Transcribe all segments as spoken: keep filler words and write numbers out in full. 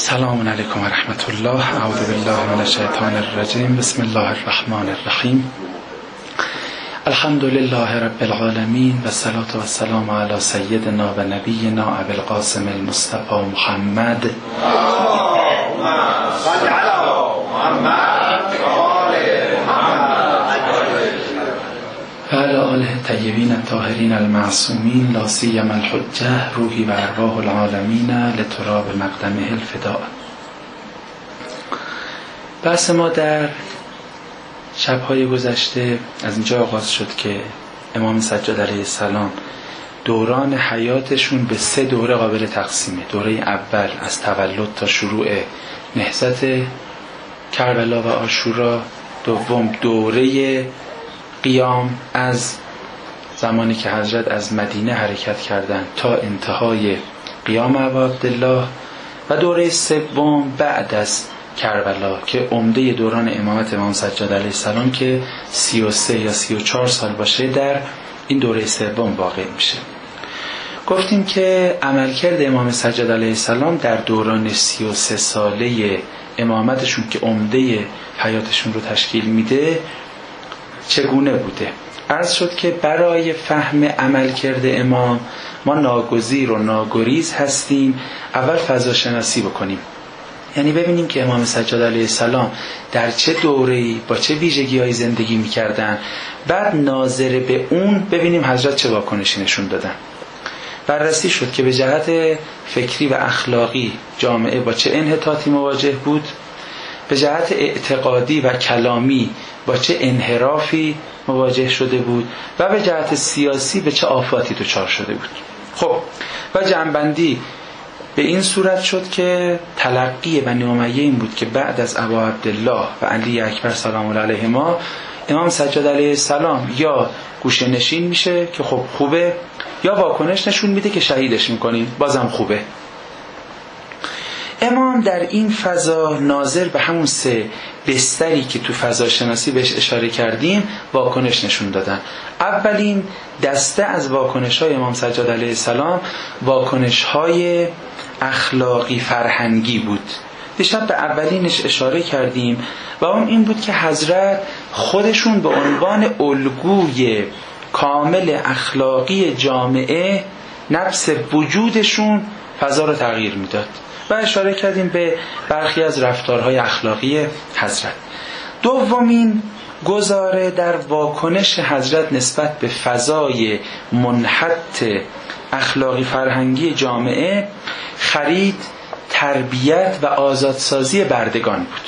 سلام علیکم و رحمت الله. اعوذ بالله من الشیطان الرجیم. بسم الله الرحمن الرحیم. الحمد لله رب العالمین و الصلاة و السلام علی سیدنا و نبینا ابی القاسم المصطفى محمد صل علی محمد و آل محمد و علی آله الطیبین الطاهرین المعصومین لا سیما الحجه روحی و ارواح العالمین لتراب مقدمه الفداء. بحث ما در شب‌های گذشته از اینجا آغاز شد که امام سجاد علیه السلام دوران حیاتشون به سه دوره قابل تقسیمه. دوره اول از تولد تا شروع نهضت کربلا و عاشورا. دوم دوره قیام از زمانی که حضرت از مدینه حرکت کردند تا انتهای قیام ابا عبدالله. و دوره سوم بعد از کربلا که عمده دوران امامت امام سجاد علیه السلام که سی و سه یا سی و چهار سال باشه در این دوره سوم واقع میشه. گفتیم که عملکرد امام سجاد علیه السلام در دوران سی و سه ساله امامتشون که عمده حیاتشون رو تشکیل میده چگونه بوده. عرض شد که برای فهم عملکرد امام ما ناگزیر و ناگریز هستیم اول فضا شناسی بکنیم، یعنی ببینیم که امام سجاد علیه السلام در چه دوره‌ای با چه ویژگی‌هایی زندگی می‌کردن، بعد ناظر به اون ببینیم حضرت چه واکنشی نشون دادن. بررسی شد که به جهت فکری و اخلاقی جامعه با چه انحطاطی مواجه بود، به جهت اعتقادی و کلامی با چه انحرافی مواجه شده بود و به جهت سیاسی به چه آفاتی دچار شده بود. خب و جنبندی به این صورت شد که تلقی بنی امیه این بود که بعد از ابا عبدالله و علی اکبر سلام الله علیهما امام سجاد علیه السلام یا گوشه نشین میشه که خب خوبه، یا واکنش نشون میده که شهیدش میکنیم بازم خوبه. امام در این فضا ناظر به همون سه بستری که تو فضا شناسی بهش اشاره کردیم واکنش نشون دادن. اولین دسته از واکنش‌های امام سجاد علیه السلام واکنش‌های اخلاقی فرهنگی بود. دیشب به اولینش اشاره کردیم و اون این بود که حضرت خودشون به عنوان الگوی کامل اخلاقی جامعه نفس وجودشون فضا رو تغییر میداد و اشاره کردیم به برخی از رفتارهای اخلاقی حضرت. دومین گزاره در واکنش حضرت نسبت به فضای منحط اخلاقی فرهنگی جامعه خرید، تربیت و آزادسازی بردگان بود.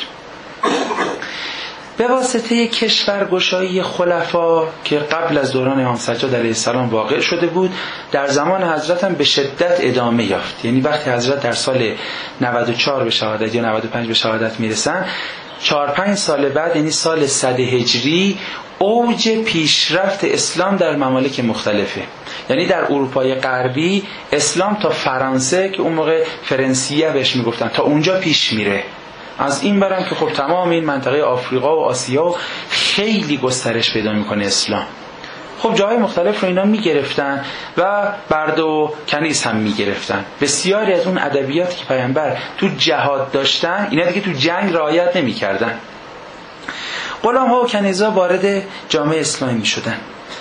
به واسطه کشورگشایی خلفا که قبل از دوران امام سجاد علیه السلام واقع شده بود در زمان حضرت هم به شدت ادامه یافت. یعنی وقتی حضرت در سال نود و چهار به شهادت یا نود و پنج به شهادت میرسن، چهار پنج سال بعد یعنی سال صد هجری اوج پیشرفت اسلام در ممالک مختلفه. یعنی در اروپای غربی اسلام تا فرانسه که اون موقع فرانسیه بهش میگفتن تا اونجا پیش میره. از این برم که خب تمام این منطقه آفریقا و آسیا خیلی گسترش پیدا میکنه اسلام. خب جاهای مختلف رو اینا میگرفتن و برده و کنیز هم میگرفتن. بسیاری از اون ادبیاتی که پیامبر تو جهاد داشتن اینا دیگه تو جنگ رعایت نمیکردن. غلام ها و کنیزا وارد جامعه اسلامی میشدن.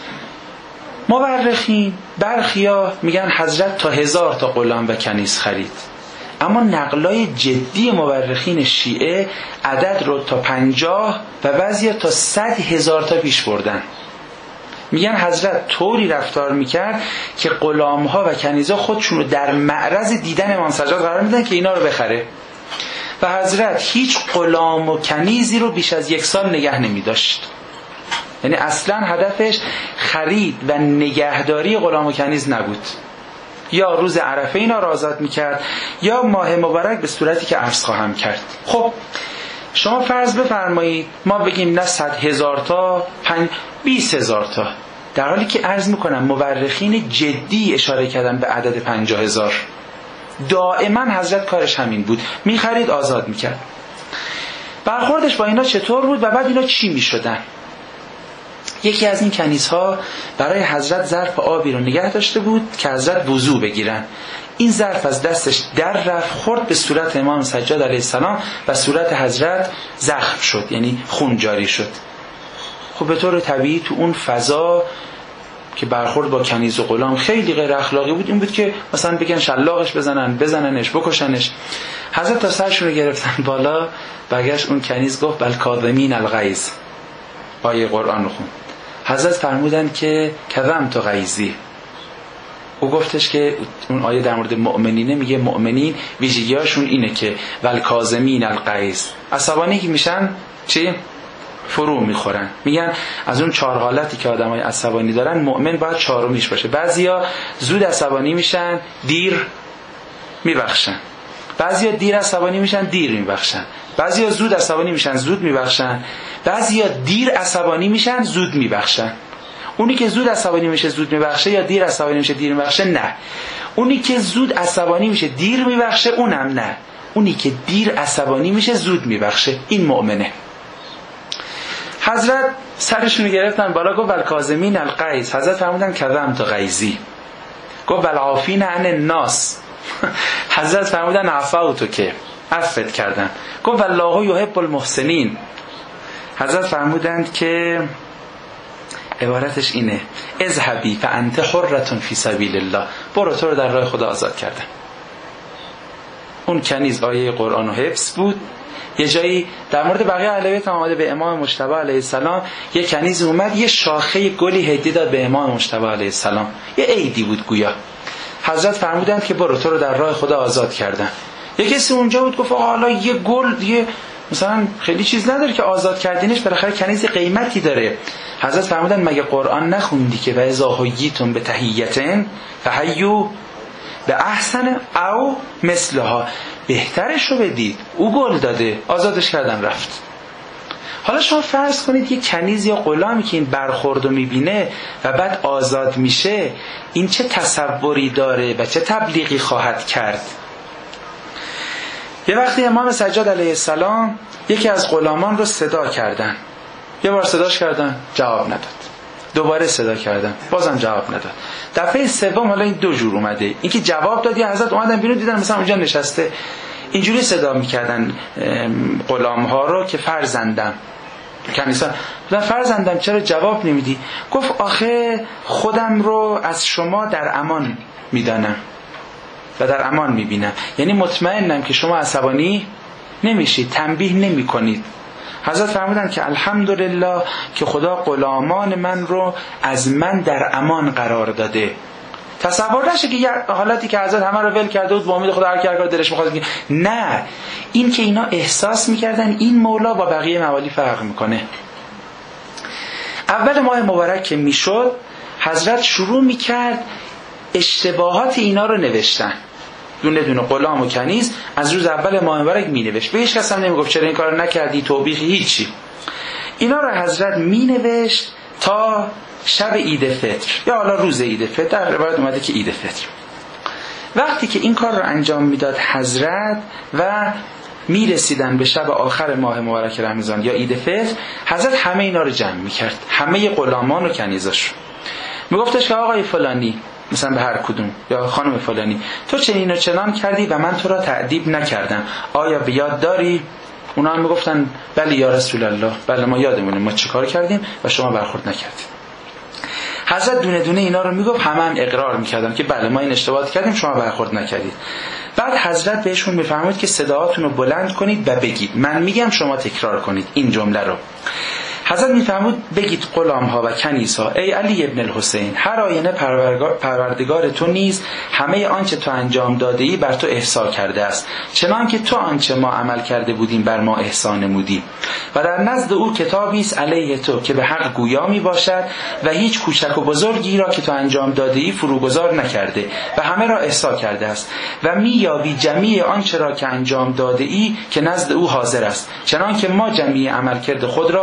مورخین برخیا میگن حضرت تا هزار تا غلام و کنیز خرید، اما نقلای جدی مورخین شیعه عدد رو تا پنجاه و بعضی تا صد هزار تا پیش بردن. میگن حضرت طوری رفتار میکرد که غلامها و کنیزا خودشون رو در معرض دیدن امام سجاد قرار میدن که اینا رو بخره و حضرت هیچ غلام و کنیزی رو بیش از یک سال نگه نمیداشت. یعنی اصلا هدفش خرید و نگهداری غلام و کنیز نبود. یا روز عرفه اینا را آزاد میکرد یا ماه مبارک به صورتی که عرض خواهم کرد. خب شما فرض بفرمایید ما بگیم نه صد هزار تا پنج بیس هزار تا، در حالی که عرض میکنم مورخین جدی اشاره کردن به عدد پنجاه هزار. دائما حضرت کارش همین بود، میخرید آزاد میکرد. برخوردش با اینا چطور بود و بعد اینا چی میشدن؟ یکی از این کنیزها برای حضرت ظرف آبی رو نگه داشته بود که حضرت وضو بگیرن. این ظرف از دستش در رفت، خورد به صورت امام سجاد علیه السلام و صورت حضرت زخم شد، یعنی خون جاری شد. خب به طور طبیعی تو اون فضا که برخورد با کنیز و غلام خیلی غیر اخلاقی بود این بود که مثلا بگن شلاقش بزنن، بزننش، بکشنش. حضرت تا سرشون رو گرفتن بالا، برگشت اون کنیز گفت بل کاظمین الغیظ، آیه قرآن رو خوند. حضرت فرمودن که کظمت غیظی. او گفتش که اون آیه در مورد مؤمنینه میگه مؤمنین ویژگی‌هاشون اینه که ول کاظمین الغیظ، عصبانی که میشن چی؟ فرو میخورن. میگن از اون چهار حالتی که آدمای عصبانی دارن مؤمن باید چهارمیش باشه. بعضیا زود عصبانی میشن، دیر میبخشن. بعضیا دیر عصبانی میشن، دیر میبخشن. بعضیا زود عصبانی میشن، زود میبخشن. بعضیا دیر عصبانی میشن، زود میبخشن. اونی که زود عصبانی میشه زود میبخشه یا دیر عصبانی میشه دیر میبخشه؟ نه. اونی که زود عصبانی میشه دیر میبخشه اونم نه. اونی که دیر عصبانی میشه زود میبخشه این مؤمنه. حضرت سرشون گرفتن بالا، گفت والکاظمین الغیظ. حضرت فرمودن کظمت غیظی. گفت والعافین عن الناس. حضرت فرمودن عفوت که عفوت کردن. گفت والله یحب المحسنین. حضرت فرمودند که عبارتش اینه اذهبی فانت حرة فی سبیل الله، برو تو رو در راه خدا آزاد کردن. اون کنیز آیه قرآن و حفظ بود. یه جایی در مورد بقیه اهل بیت آمده به امام مجتبی علیه السلام، یه کنیز اومد یه شاخه گلی هدیه داد به امام مجتبی علیه السلام، یه عیدی بود گویا. حضرت فرمودند که برو تو رو در راه خدا آزاد کردن. یه کسی اونجا بود گفت آقا حالا یه گل یه مثلا خیلی چیز نداره که آزاد کردینش، بالاخره کنیز قیمتی داره. حضرت فرمودن مگه قرآن نخوندی که و اذا حییتم بتحیة فحیوا باحسن او مثلها، بهترش رو بدید. او گل داده، آزادش کردن رفت. حالا شما فرض کنید یه کنیز یا غلامی که این برخوردو میبینه و بعد آزاد میشه، این چه تصوری داره و چه تبلیغی خواهد کرد. یه وقتی امام سجاد علیه السلام یکی از غلامان رو صدا کردن، یه بار صداش کردن جواب نداد، دوباره صدا کردن بازم جواب نداد، دفعه سوم حالا این دو جور اومده، این که جواب داد یا حضرت اومدن بیرون دیدن مثلا اونجا نشسته، اینجوری صدا میکردن غلام ها رو که فرزندم کنیسا بودن، فرزندم چرا جواب نمیدی؟ گفت آخه خودم رو از شما در امان میدانم و در امان میبینم، یعنی مطمئنم که شما عصبانی نمیشید، تنبیه نمی کنید. حضرت فرمودن که الحمدلله که خدا غلامان من رو از من در امان قرار داده. تصور نشه که یه حالتی که حضرت همه رو ول کرده بود با امید خدا هر کی هر کار دلش می‌خواد، نه، این که اینا احساس می‌کردن این مولا با بقیه موالی فرق می‌کنه. اول ماه مبارک که میشد حضرت شروع می‌کرد اشتباهات اینا رو نوشتن، دونه دونه غلام و کنیز از روز اول ماه مبارک مینوشت، به هیچ کس هم نمیگفت چرا این کارو نکردی، توبیخی، هیچی. اینا رو حضرت مینوشت تا شب عید فطر یا حالا روز عید فطر، در روایت اومده که عید فطر. وقتی که این کار رو انجام میداد حضرت و میرسیدن به شب آخر ماه مبارک رمضان یا عید فطر، حضرت همه اینا رو جمع میکرد، همه غلامان و کنیزاش، میگفتش که آقای فلانی، مثلا به هر کدوم، یا خانم فلانی، تو چنین و چنان کردی و من تو را تعذیب نکردم، آیا به یاد داری؟ اونا هم میگفتن بله یا رسول الله، بله ما یادمونه ما چه کار کردیم و شما برخورد نکردید. حضرت دونه دونه اینا رو میگفت، همه هم اقرار میکردن که بله ما این اشتباهات کردیم شما برخورد نکردید. بعد حضرت بهشون میفرمود که صداهاتون رو بلند کنید و بگید، من میگم شما تکرار کنید این جمله رو. حضرت میفرمود بگید غلام ها و کنیسا، ای علی ابن الحسین، هر آینه پروردگار تو نیز همه آنچه تو انجام داده ای بر تو احسان کرده است، چنان که تو آنچه ما عمل کرده بودیم بر ما احسان نمودی، و در نزد او کتابی است علیه تو که به حق گویا می باشد و هیچ کوچک و بزرگی را که تو انجام داده ای فروگذار نکرده و همه را احسان کرده است و می یابی جمیع آنچه را که انجام داده ای که نزد او حاضر است، چنان که ما جمیع عمل کرده خود را نزد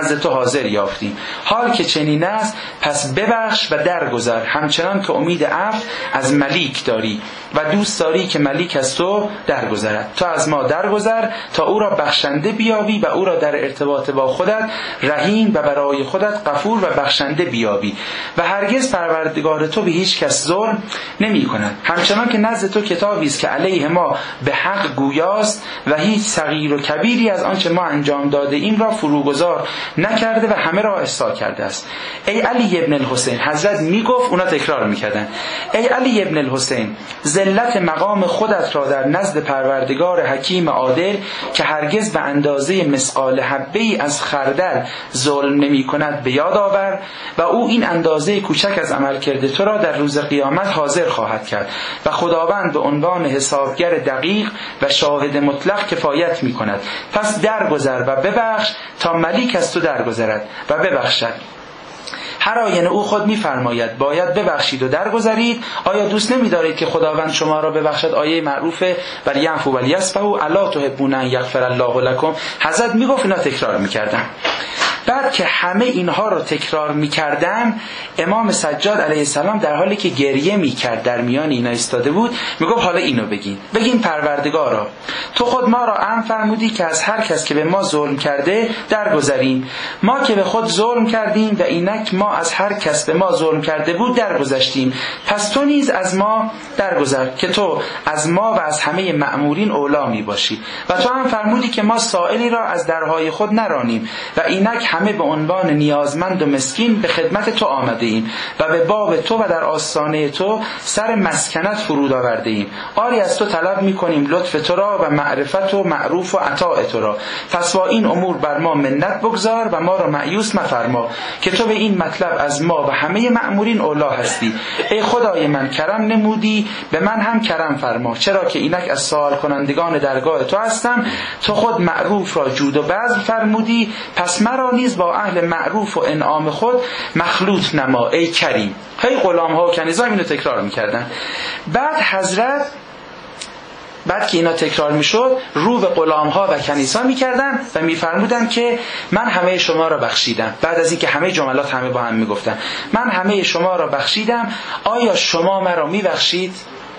نزد تو حاضر یافتیم. حال که چنین است پس ببخش و درگذر، همچنان که امید عفو از ملیک داری و دوست داری که ملیک از تو درگذرد. تو از ما درگذر تا او را بخشنده بیابی و او را در ارتباط با خودت رحیم و برای خودت غفور و بخشنده بیابی و هرگز پروردگار تو به هیچ کس ظلم نمی کند. همچنان که نزد تو کتابی است که علیه ما به حق گویاست و هیچ صغیر و کبیری از آنچه ما انجام داده این را فروگذار نکرده و همه را احصا کرده است. ای علی ابن الحسین، حضرت میگفت، اونا تکرار میکردن، ای علی ابن الحسین، ذلت مقام خودت را در نزد پروردگار حکیم عادل که هرگز به اندازه مثقال حبه‌ای از خردل ظلم نمی کند به یاد آور و او این اندازه کوچک از عمل کرده تو را در روز قیامت حاضر خواهد کرد و خداوند به عنوان حسابگر دقیق و شاهد مطلق کفایت می کند. پس درگذر و ببخش تا ملیک از تو درگذرد و ببخشد. هر آینه او خود می‌فرماید باید ببخشید و درگذرید. آیا دوست نمی‌دارید که خداوند شما را ببخشد؟ آیه معروفه ولی یعفو ولی یصفحوا الا تحبون ان یغفر الله لكم. حضرت میگفت اینا تکرار می‌کردن. بعد که همه اینها رو تکرار می‌کردن، امام سجاد علیه السلام در حالی که گریه می‌کرد در میان اینا ایستاده بود، میگفت حالا اینو بگین بگین پروردگارا، تو خود ما را امر فرمودی که از هر کس که به ما ظلم کرده درگذریم. ما که به خود ظلم کردیم و اینک ما از هر کس به ما ظلم کرده بود درگذشتیم. پس تو نیز از ما درگذر که تو از ما و از همه مأمورین اولا می باشی. و تو هم فرمودی که ما سائلی را از درهای خود نرانیم و اینک همه به عنوان نیازمند و مسکین به خدمت تو آمده ایم و به باب تو و در آستانه تو سر مسکنت فرود آورده ایم. آری از تو طلب می کنیم لطف تو را و معرفت و معروف و عطاء تو را. پس با این امور بر ما منت بگذار و ما را مایوس مفرما که تو به این مطلب از ما و همه مأمورین اولا هستی. ای خدای من، کرم نمودی به من هم کرم فرما، چرا که اینک از سوال کنندگان درگاه تو هستم. تو خود معروف را جود و بذل فرمودی، پس مرا نیز با اهل معروف و انعام خود مخلوط نما ای کریم. هی غلام ها و کنیزا اینو تکرار میکردن. بعد حضرت بعد که اینا تکرار میشد رو به غلام ها و کنیزا میکردن و میفرمودن که من همه شما را بخشیدم. بعد از اینکه همه جملات همه با هم میگفتن من همه شما را بخشیدم، آیا شما مرا میبخشید؟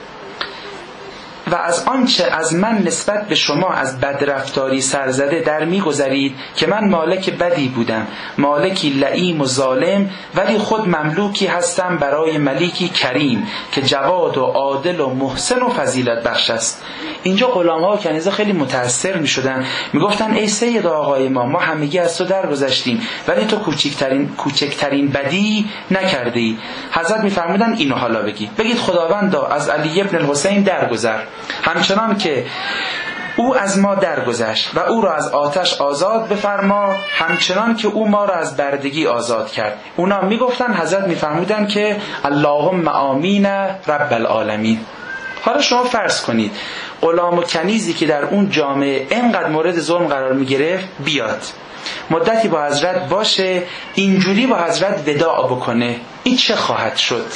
و از آنچه از من نسبت به شما از بدرفتاری سرزده در میگذرید که من مالک بدی بودم، مالکی لئیم و ظالم، ولی خود مملوکی هستم برای ملیکی کریم که جواد و عادل و محسن و فضیلت بخش است. اینجا غلام‌ها و کنیزا خیلی متأثر می‌شدن، میگفتن ای سید آقای ما، ما همگی از تو درگذشتیم ولی تو کوچکترین کوچکترین بدی نکردی. حضرت میفرمودن اینو حالا بگی بگید خداوندا از علی ابن الحسین درگذر، همچنان که او از ما درگذشت و او را از آتش آزاد بفرما، همچنان که او ما را از بردگی آزاد کرد. اونا میگفتن، حضرت میفرمودن که اللهم آمین رب العالمین. حالا شما فرض کنید غلام و کنیزی که در اون جامعه اینقدر مورد ظلم قرار میگرفت بیاد مدتی با حضرت باشه، اینجوری با حضرت وداع بکنه، این چه خواهد شد؟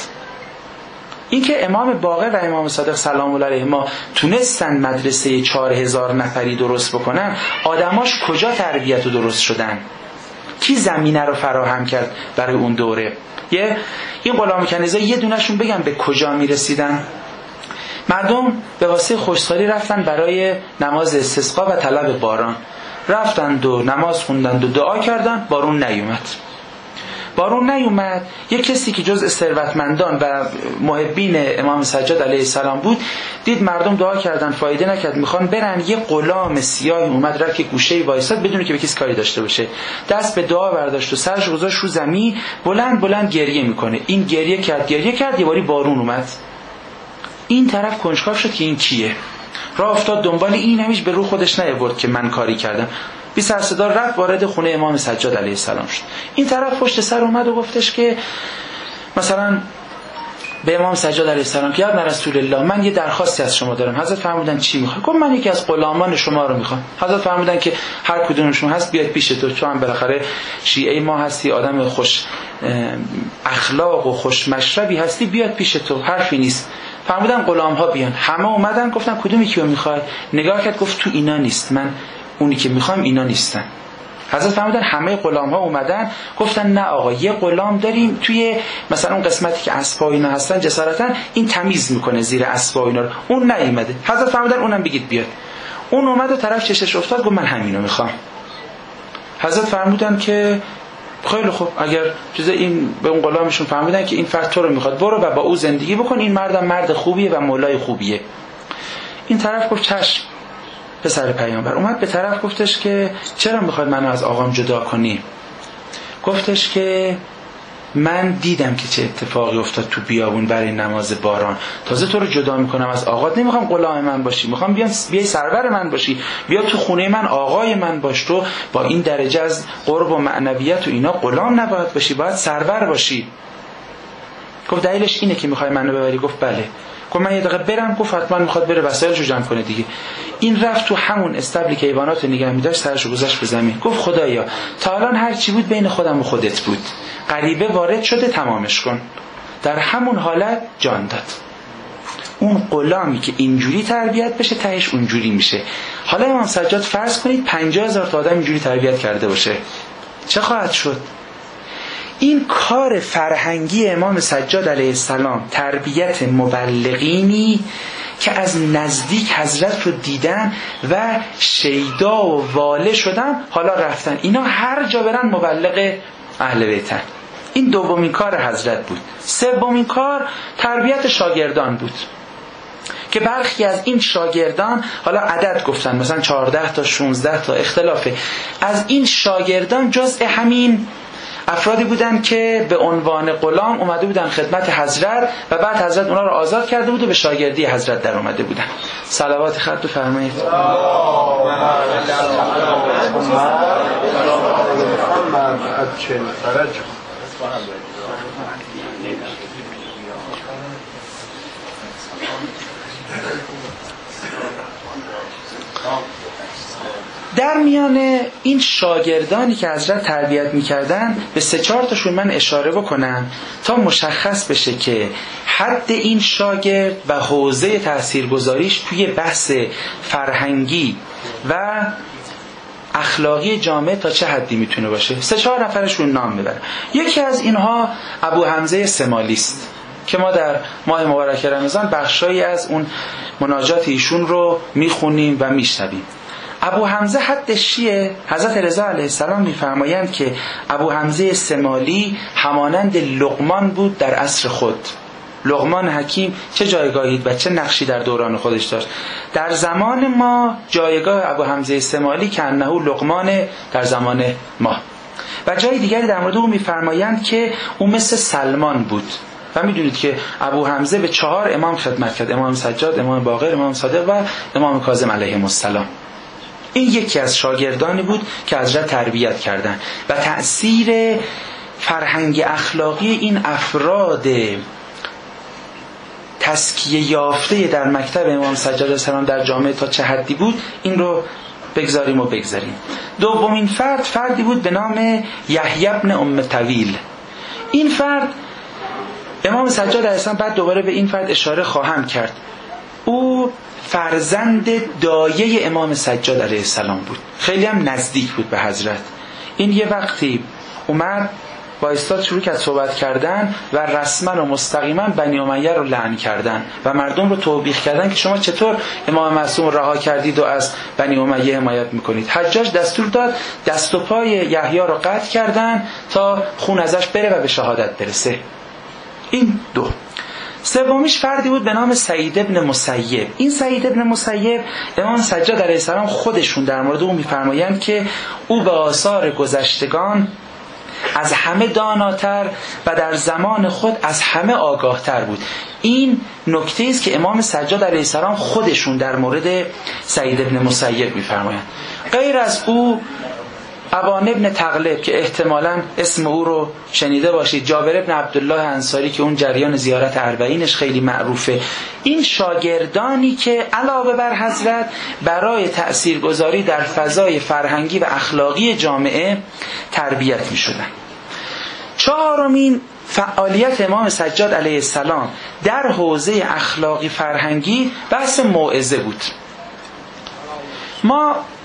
این که امام باقر و امام صادق سلام الله علیهما تونستن مدرسه چهار هزار نفری درست بکنن، آدماش کجا تربیت و درست شدن؟ کی زمینه رو فراهم کرد برای اون دوره؟ یه این غلام کنیزا یه دونشون بگم به کجا میرسیدن؟ مردم به واسه خوشحالی رفتن برای نماز استسقا و طلب باران، رفتند و نماز خوندند و دعا کردند، بارون نیومد. بارون نیومد. یک کسی که جزء ثروتمندان و محبین امام سجاد علیه السلام بود دید مردم دعا کردن فایده نکرد، میخوان برن. یه غلام سیاه اومد رفت که گوشه وایساد بدون که به کسی کاری داشته باشه، دست به دعا برداشت و سرش گذاشت رو زمین، بلند بلند گریه میکنه. این گریه کرد گریه کرد یه باری بارون اومد. این طرف کنجکاو شد که این کیه، راه افتاد دنبال این، همیش به رو خودش نیاورد که من کاری کردم. بی سر صدا رفت وارد خونه امام سجاد علیه السلام شد. این طرف پشت سر اومد و گفتش که مثلا به امام سجاد علیه السلام که یا رسول الله من یه درخواستی از شما دارم. حضرت فرمودن چی میخوای؟ گفت من یکی از غلامان شما رو میخوام. حضرت فرمودن که هر کدومشون هست بیاد پیش تو، تو هم بالاخره شیعه ما هستی، آدم خوش اخلاق و خوش مشربی هستی، بیاد پیش تو، حرفی نیست. فرمودن غلام ها بیان. همه اومدن. گفتن کدومی کیو میخوای؟ نگاه کرد گفت تو اینا نیست، من اونی که میخوام اینا نیستن. حضرت فرمودن همه غلام ها اومدن گفتن نه آقا، یه غلام داریم توی مثلا اون قسمتی که اسبا اینا هستن جسارتا این تمیز میکنه زیر اسبا اینا رو، اون نیومده. حضرت فرمودن اونم بگید بیاد. اون اومد و طرف چشش افتاد گفت من همینو میخوام. حضرت فرمودن که خیلی خوب، اگر چیز این به اون غلامشون فرمودن که این فرد تو رو میخواد، برو و با او زندگی بکن، این مردم مرد خوبیه و مولای خوبیه. این طرف گفت چشم. پسر پیامبر اومد به طرف گفتش که چرا میخواد منو از آقام جدا کنی؟ گفتش که من دیدم که چه اتفاقی افتاد تو بیابون برای نماز باران، تازه تو رو جدا میکنم از آقات، نمیخوام غلام من باشی، میخوام بیام بیای سرور من باشی، بیا تو خونه من آقای من باش، تو با این درجه از قرب و معنویت و اینا غلام نباید باشی، باید سرور باشی. گفت دلیلش اینه که میخوای منو ببری؟ گفت بله. گفت من یه دقیقه برم. گفت حتما میخواد بره وسایلشو جمع کنه دیگه. این رفت تو همون استبلی که حیوانات نگه می‌داشت، سرشو گذاشت به زمین. گفت خدایا تا الان هر چی بود بین خودم و خودت بود، غریبه وارد شده تمامش کن. در همون حالت جان داد. اون غلامی که اینجوری تربیت بشه تهش اونجوری میشه. حالا امام سجاد فرض کنید پنجاه هزار تا آدم اینجوری تربیت کرده باشه، چه خواهد شد؟ این کار فرهنگی امام سجاد علیه السلام، تربیت مبلغینی که از نزدیک حضرت رو دیدن و شیدا و واله شدن، حالا رفتن اینا هر جا برن مبلغ اهل بیتن. این دومین کار حضرت بود. سومین کار تربیت شاگردان بود که برخی از این شاگردان، حالا عدد گفتن مثلا چهارده تا شانزده تا اختلافه، از این شاگردان جزء همین افرادی بودن که به عنوان غلام اومده بودن خدمت حضرت و بعد حضرت اونا رو آزاد کرده بود و به شاگردی حضرت در اومده بودن. صلوات خط بفرمایید. در میان این شاگردانی که حضرت تربیت میکردن به سه چهار تاشون من اشاره بکنم تا مشخص بشه که حد این شاگرد و حوزه تاثیرگذاریش توی بحث فرهنگی و اخلاقی جامعه تا چه حدی میتونه باشه. سه چهار نفرشون نام ببرم. یکی از اینها ابو حمزه سمالی است که ما در ماه مبارک رمضان بخشایی از اون مناجات ایشون رو میخونیم و میشنویم. ابو حمزه حدش چیه؟ حضرت رضا علیه السلام میفرمایند که ابو حمزه سمالی همانند لقمان بود در عصر خود. لقمان حکیم چه جایگاهی و چه نقشی در دوران خودش داشت. در زمان ما جایگاه ابو حمزه سمالی که انه لقمان در زمان ما. و جای دیگری در مورد او میفرمایند که او مثل سلمان بود. و میدونید که ابو حمزه به چهار امام خدمت کرد: امام سجاد، امام باقر، امام صادق و امام کاظم علیهم السلام. این یکی از شاگردانی بود که حضرت تربیت کردن و تأثیر فرهنگ اخلاقی این افراد تزکیه یافته در مکتب امام سجاد علیه السلام در جامعه تا چه حدی بود، این رو بگذاریم و بگذاریم. دومین فرد فردی بود به نام یحیی بن ام طویل. این فرد امام سجاد علیه السلام بعد دوباره به این فرد اشاره خواهم کرد. او فرزند دایه امام سجاد علیه السلام بود، خیلی هم نزدیک بود به حضرت. این یه وقتی اومد با استاد شروع کرد صحبت کردن و رسما و مستقیما بنی امیه رو لعن کردن و مردم رو توبیخ کردن که شما چطور امام معصوم رها کردید و از بنی امیه حمایت میکنید. حجاج دستور داد دست و پای یحیی رو قطع کردن تا خون ازش بره و به شهادت برسه. این دو. سومیش فردی بود به نام سعید ابن مسیب. این سعید ابن مسیب امام سجاد علیه السلام خودشون در مورد او میفرمایند که او به آثار گذشتگان از همه داناتر و در زمان خود از همه آگاهتر بود. این نکته است که امام سجاد علیه السلام خودشون در مورد سعید ابن مسیب میفرمایند. غیر از او ابان ابن تغلب که احتمالاً اسم او رو شنیده باشید، جابر ابن عبدالله انصاری که اون جریان زیارت اربعینش خیلی معروفه. این شاگردانی که علاوه بر حضرت برای تأثیرگذاری در فضای فرهنگی و اخلاقی جامعه تربیت می شدن. چهارمین فعالیت امام سجاد علیه السلام در حوزه اخلاقی فرهنگی بحث موعظه بود. ما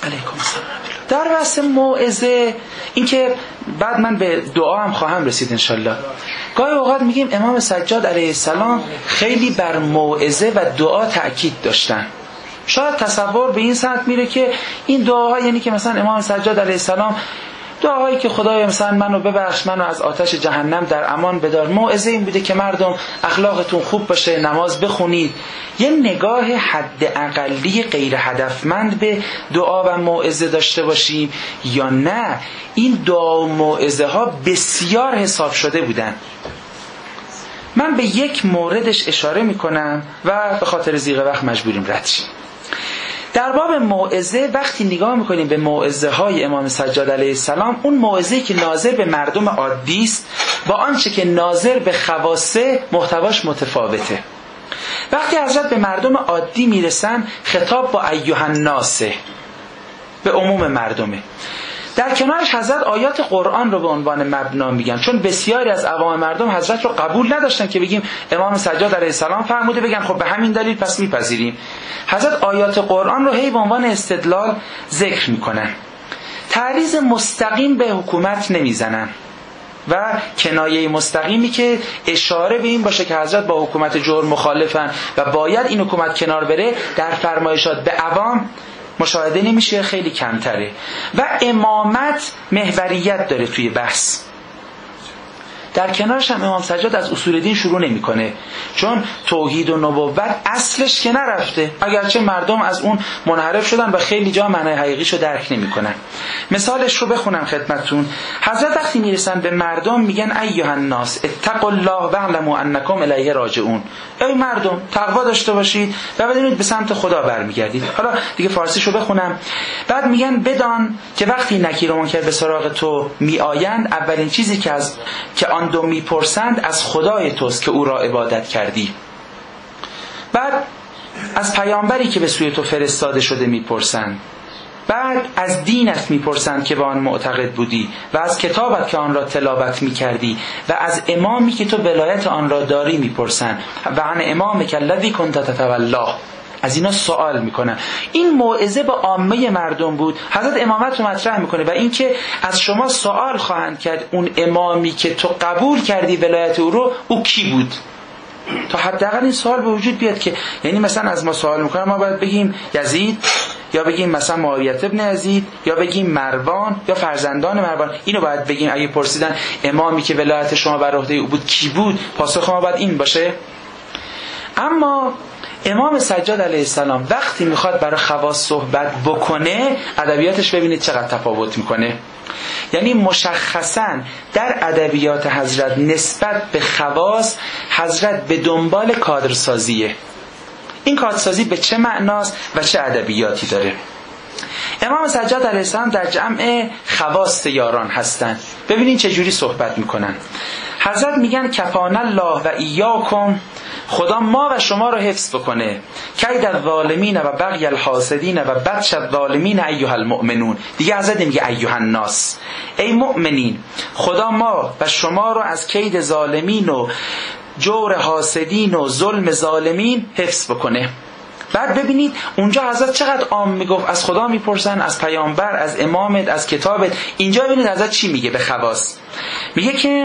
علیکم السلام. در بحث موعظه این که بعد من به دعا هم خواهم رسید انشالله. گاهی اوقات میگیم امام سجاد علیه السلام خیلی بر موعظه و دعا تأکید داشتن. شاید تصور به این سمت میره که این دعاها یعنی که مثلا امام سجاد علیه السلام دعاهایی که خدایا مثلا منو ببخش، منو از آتش جهنم در امان بدار، موعظه این بوده که مردم اخلاقتون خوب باشه، نماز بخونید. یه نگاه حد اقلی غیر هدفمند به دعا و موعظه داشته باشیم یا نه این دعا و موعظه ها بسیار حساب شده بودن. من به یک موردش اشاره میکنم و به خاطر ضیق وقت مجبوریم رد شیم. در باب موعظه وقتی نگاه میکنیم به موعظه های امام سجاد علیه السلام، اون موعظه‌ای که ناظر به مردم عادی است با آنچه که ناظر به خواصه محتواش متفاوته. وقتی حضرت به مردم عادی میرسن خطاب با ایها الناس به عموم مردمه. در کنارش حضرت آیات قرآن رو به عنوان مبنا میگن، چون بسیاری از عوام مردم حضرت رو قبول نداشتن که بگیم امام سجاد علیه السلام فرموده، بگن خب به همین دلیل پس میپذیریم. حضرت آیات قرآن رو هی به عنوان استدلال ذکر میکنن. تعریض مستقیم به حکومت نمیزنن و کنایه مستقیمی که اشاره به این باشه که حضرت با حکومت جور مخالفن و باید این حکومت کنار بره در فرمایشات به عوام مشاهده نمیشه، خیلی کمتره. و امامت محوریت داره توی بحث. در کنارش هم امام سجاد از اصول دین شروع نمیکنه، چون توحید و نبوت اصلش که نرفته، اگرچه مردم از اون منحرف شدن و خیلی جا معنای حقیقیشو درک نمیکنن. مثالش رو بخونم خدمتتون. حضرت وقتی میرسن به مردم میگن ایها الناس اتقوا الله واعلموا انکم الیه راجعون. ای مردم تقوا داشته باشید و بدونید به سمت خدا برمیگردید. حالا دیگه فارسیشو بخونم. بعد میگن بدان که وقتی نکیر و منکر به سراغ تو میآیند اولین چیزی که از که آن دو میپرسند از خدای توست که او را عبادت کردی. بعد از پیامبری که به سوی تو فرستاده شده میپرسند. بعد از دینت میپرسند که به آن معتقد بودی و از کتابت که آن را تلاوت میکردی و از امامی که تو ولایت آن را داری میپرسند و عن امامک الذی کنت تتولاه. از اینا سوال میکنن. این موعظه با عامه مردم بود. حضرت امامت رو مطرح میکنه و این که از شما سوال خواهند کرد اون امامی که تو قبول کردی ولایت او رو، او کی بود؟ تا حداقل این سوال به وجود بیاد که یعنی مثلا از ما سوال میکنن ما باید بگیم یزید یا بگیم مثلا معاویه ابن یزید یا بگیم مروان یا فرزندان مروان. اینو باید بگیم. اگه پرسیدن امامی که ولایت شما بر عهده او بود کی بود، پاسخ ما باید این باشه. اما امام سجاد علیه السلام وقتی میخواد برای خواص صحبت بکنه ادبیاتش ببینید چقدر تفاوت میکنه. یعنی مشخصاً در ادبیات حضرت نسبت به خواص حضرت به دنبال کادرسازیه. این کادرسازی به چه معناست و چه ادبیاتی داره؟ امام سجاد علیه السلام در جمع خواص یاران هستن. ببینید چه جوری صحبت میکنن. حضرت میگن کفان الله و ایاکم، خدا ما و شما رو حفظ بکنه، کید الظالمین و بغی الحاسدین و بطش الظالمین ایها المؤمنون. دیگه حضرت میگه ایها الناس، ای مؤمنین، خدا ما و شما رو از کید ظالمین و جور حاسدین و ظلم ظالمین حفظ بکنه. بعد ببینید اونجا حضرت چقدر عام میگفت، از خدا میپرسن، از پیامبر، از امامت، از کتابت. اینجا ببینید حضرت چی میگه به خواص. میگه که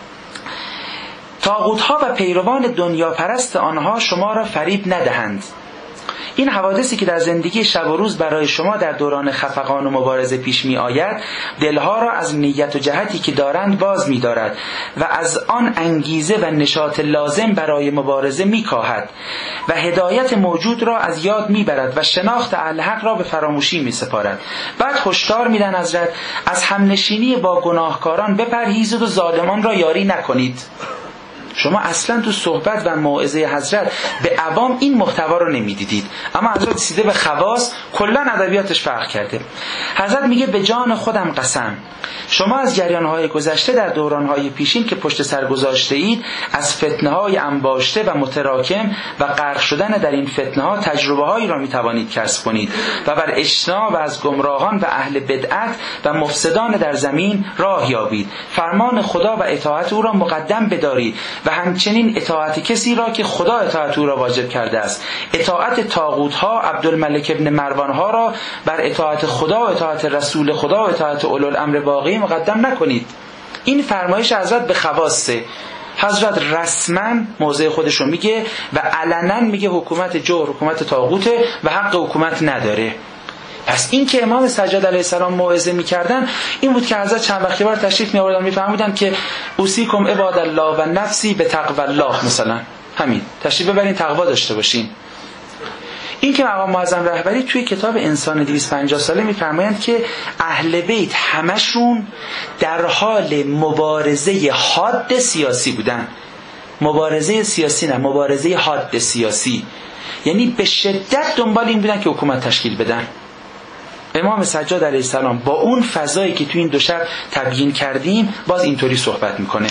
طاغوت‌ها و پیروان دنیا پرست آنها شما را فریب ندهند. این حوادثی که در زندگی شب و روز برای شما در دوران خفقان و مبارزه پیش می آید دلها را از نیت و جهتی که دارند باز می دارد و از آن انگیزه و نشاط لازم برای مبارزه می کاهد و هدایت موجود را از یاد می برد و شناخت الحق را به فراموشی می سپارد. بعد هشدار می دهند حضرت از همنشینی با گناهکاران بپرهیزید و ظالمان را یاری نکنید. شما اصلا تو صحبت و موعظه حضرت به عوام این محتوا رو نمیدیدید، اما حضرت رسیده به خواص کلا ادبیاتش فرق کرده. حضرت میگه به جان خودم قسم، شما از جریان‌های گذشته در دوران‌های پیشین که پشت سر گذاشته اید از فتنه‌های انباشته و متراکم و غرق شدن در این فتنه‌ها تجربه‌هایی را می‌توانید کسب کنید و بر اجتناب از گمراهان و اهل بدعت و مفسدان در زمین راه یابید. فرمان خدا و اطاعت او را مقدم بدارید و همچنین اطاعت کسی را که خدا اطاعت او را واجب کرده است. اطاعت طاغوت ها عبدالملک ابن مروان ها را بر اطاعت خدا و اطاعت رسول خدا و اطاعت اولوالامر باقی مقدم نکنید. این فرمایش حضرت به خواصه. حضرت رسما موضع خودش رو میگه و علنا میگه حکومت جور حکومت طاغوته و حق حکومت نداره. پس این که امام سجاد علیه السلام موعظه میکردن این بود که حضرت چند وقتی بار تشریف میآوردن میفهمیدن که اوصیکم عباد الله و نفسی به تقوی الله، مثلا همین تشریف ببرین تقوا داشته باشین. این که مقام معظم رهبری توی کتاب انسان دویست و پنجاه ساله میفرمایند که اهل بیت همشون در حال مبارزه حاد سیاسی بودن. مبارزه سیاسی نه، مبارزه حاد سیاسی، یعنی به شدت دنبال این بودن که حکومت تشکیل بدن. امام سجاد علیه السلام با اون فضایی که تو این دو شب تبیین کردیم باز اینطوری صحبت میکنه.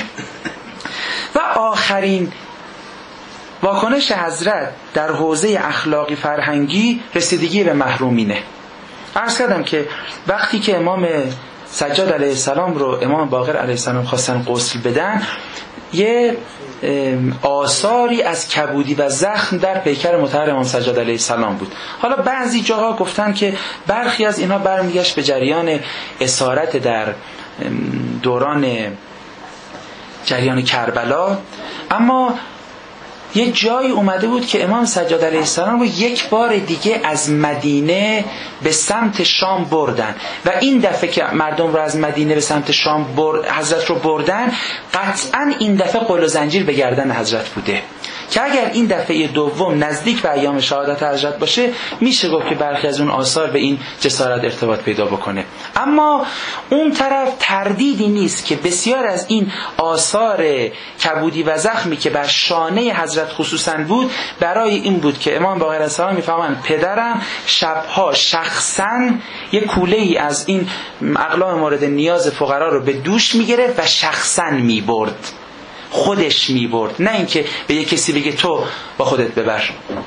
و آخرین واکنش حضرت در حوزه اخلاقی فرهنگی رسیدگی به محرومینه. عرض کردم که وقتی که امام سجاد علیه السلام رو امام باقر علیه السلام خواستن غسل بدن، یه آثاری از کبودی و زخم در پیکر مطهر امام سجاد علیه السلام بود. حالا بعضی جاها گفتن که برخی از اینا برمیگشت به جریان اسارت در دوران جریان کربلا، اما یه جایی اومده بود که امام سجاد علیه السلام رو یک بار دیگه از مدینه به سمت شام بردن و این دفعه که مردم رو از مدینه به سمت شام برد، حضرت رو بردن، قطعا این دفعه قل و زنجیر به گردن حضرت بوده که اگر این دفعه دوم نزدیک به ایام شهادت حضرت باشه میشه گفت که برخی از اون آثار به این جسارت ارتباط پیدا بکنه. اما اون طرف تردیدی نیست که بسیار از این آثار کبودی و زخمی که بر شانه حضرت خصوصا بود برای این بود که امام باقر علیه السلام میفهمن پدرم شبها شخصا یک کوله ای از این اقلام مورد نیاز فقرا رو به دوش میگرفت و شخصا میبرد، خودش میبرد، نه اینکه به یک کسی بگه تو با خودت ببر.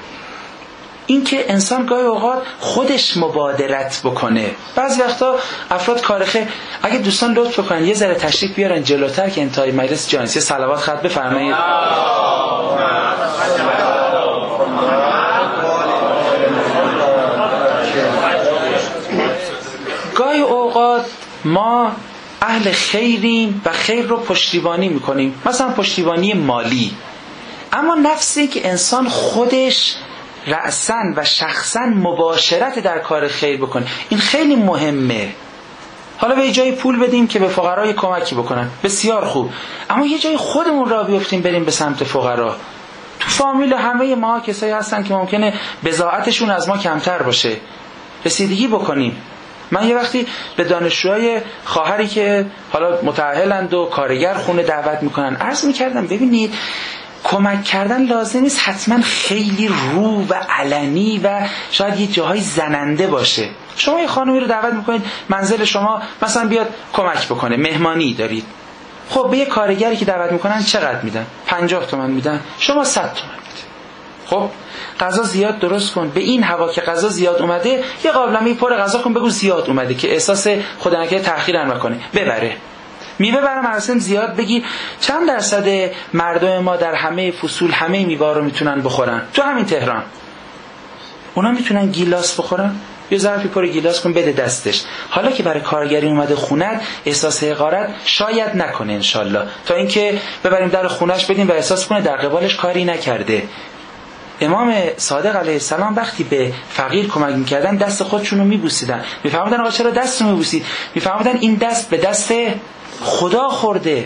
اینکه انسان گاهی اوقات خودش مبادرت بکنه. بعضی وقتا افراد کار خیر، اگه دوستان لطف بکنن یه ذره تشریف بیارن جلوتر که انتهای مجلس جانسی صلوات خط بفرمایید. گاهی اوقات ما اهل خیریم و خیر رو پشتیبانی میکنیم، مثلا پشتیبانی مالی، اما نفسی که انسان خودش رأساً و شخصاً مباشرت در کار خیر بکنه این خیلی مهمه. حالا به جای پول بدیم که به فقرای کمکی بکنن، بسیار خوب، اما یه جای خودمون را بیفتیم بریم به سمت فقرا. تو فامیل همه ما کسایی هستن که ممکنه بضاعتشون از ما کمتر باشه، رسیدگی بکنیم. من یه وقتی به دانشجوهای خواهری که حالا متأهلند و کارگر خونه دعوت میکنن عرض میکردم ببینید کمک کردن لازم نیست حتما خیلی رو و علنی و شاید یه جاهای زننده باشه. شما یه خانمی رو دعوت میکنید منزل شما مثلا بیاد کمک بکنه، مهمانی دارید، خب به یه کارگری که دعوت میکنن چقدر میدن؟ پنجاه تومن میدن، شما صد تومن میدید. خب غذا زیاد درست کن، به این هوا که غذا زیاد اومده یه قابلمه پر غذا کن، بگو زیاد اومده که احساس خدا نکنه تأخیر نکنه، ببره. میوه برام مراسم زیاد بگی. چند درصد مردم ما در همه فصول همه میوه رو میتونن بخورن؟ تو همین تهران اونا میتونن گیلاس بخورن؟ یه ظرفی پر گیلاس کن بده دستش. حالا که برای کارگری اومده خونت احساس حقارت شاید نکنه انشالله، تا اینکه ببریم در خونش بدیم و احساس کنه در قبالش کاری نکرده. امام صادق علیه السلام وقتی به فقیر کمک میکردن دست خودشونو میبوسیدن، میفهمیدن آقا چرا دستو میبوسید؟ میفهمیدن این دست به دست خدا خورده.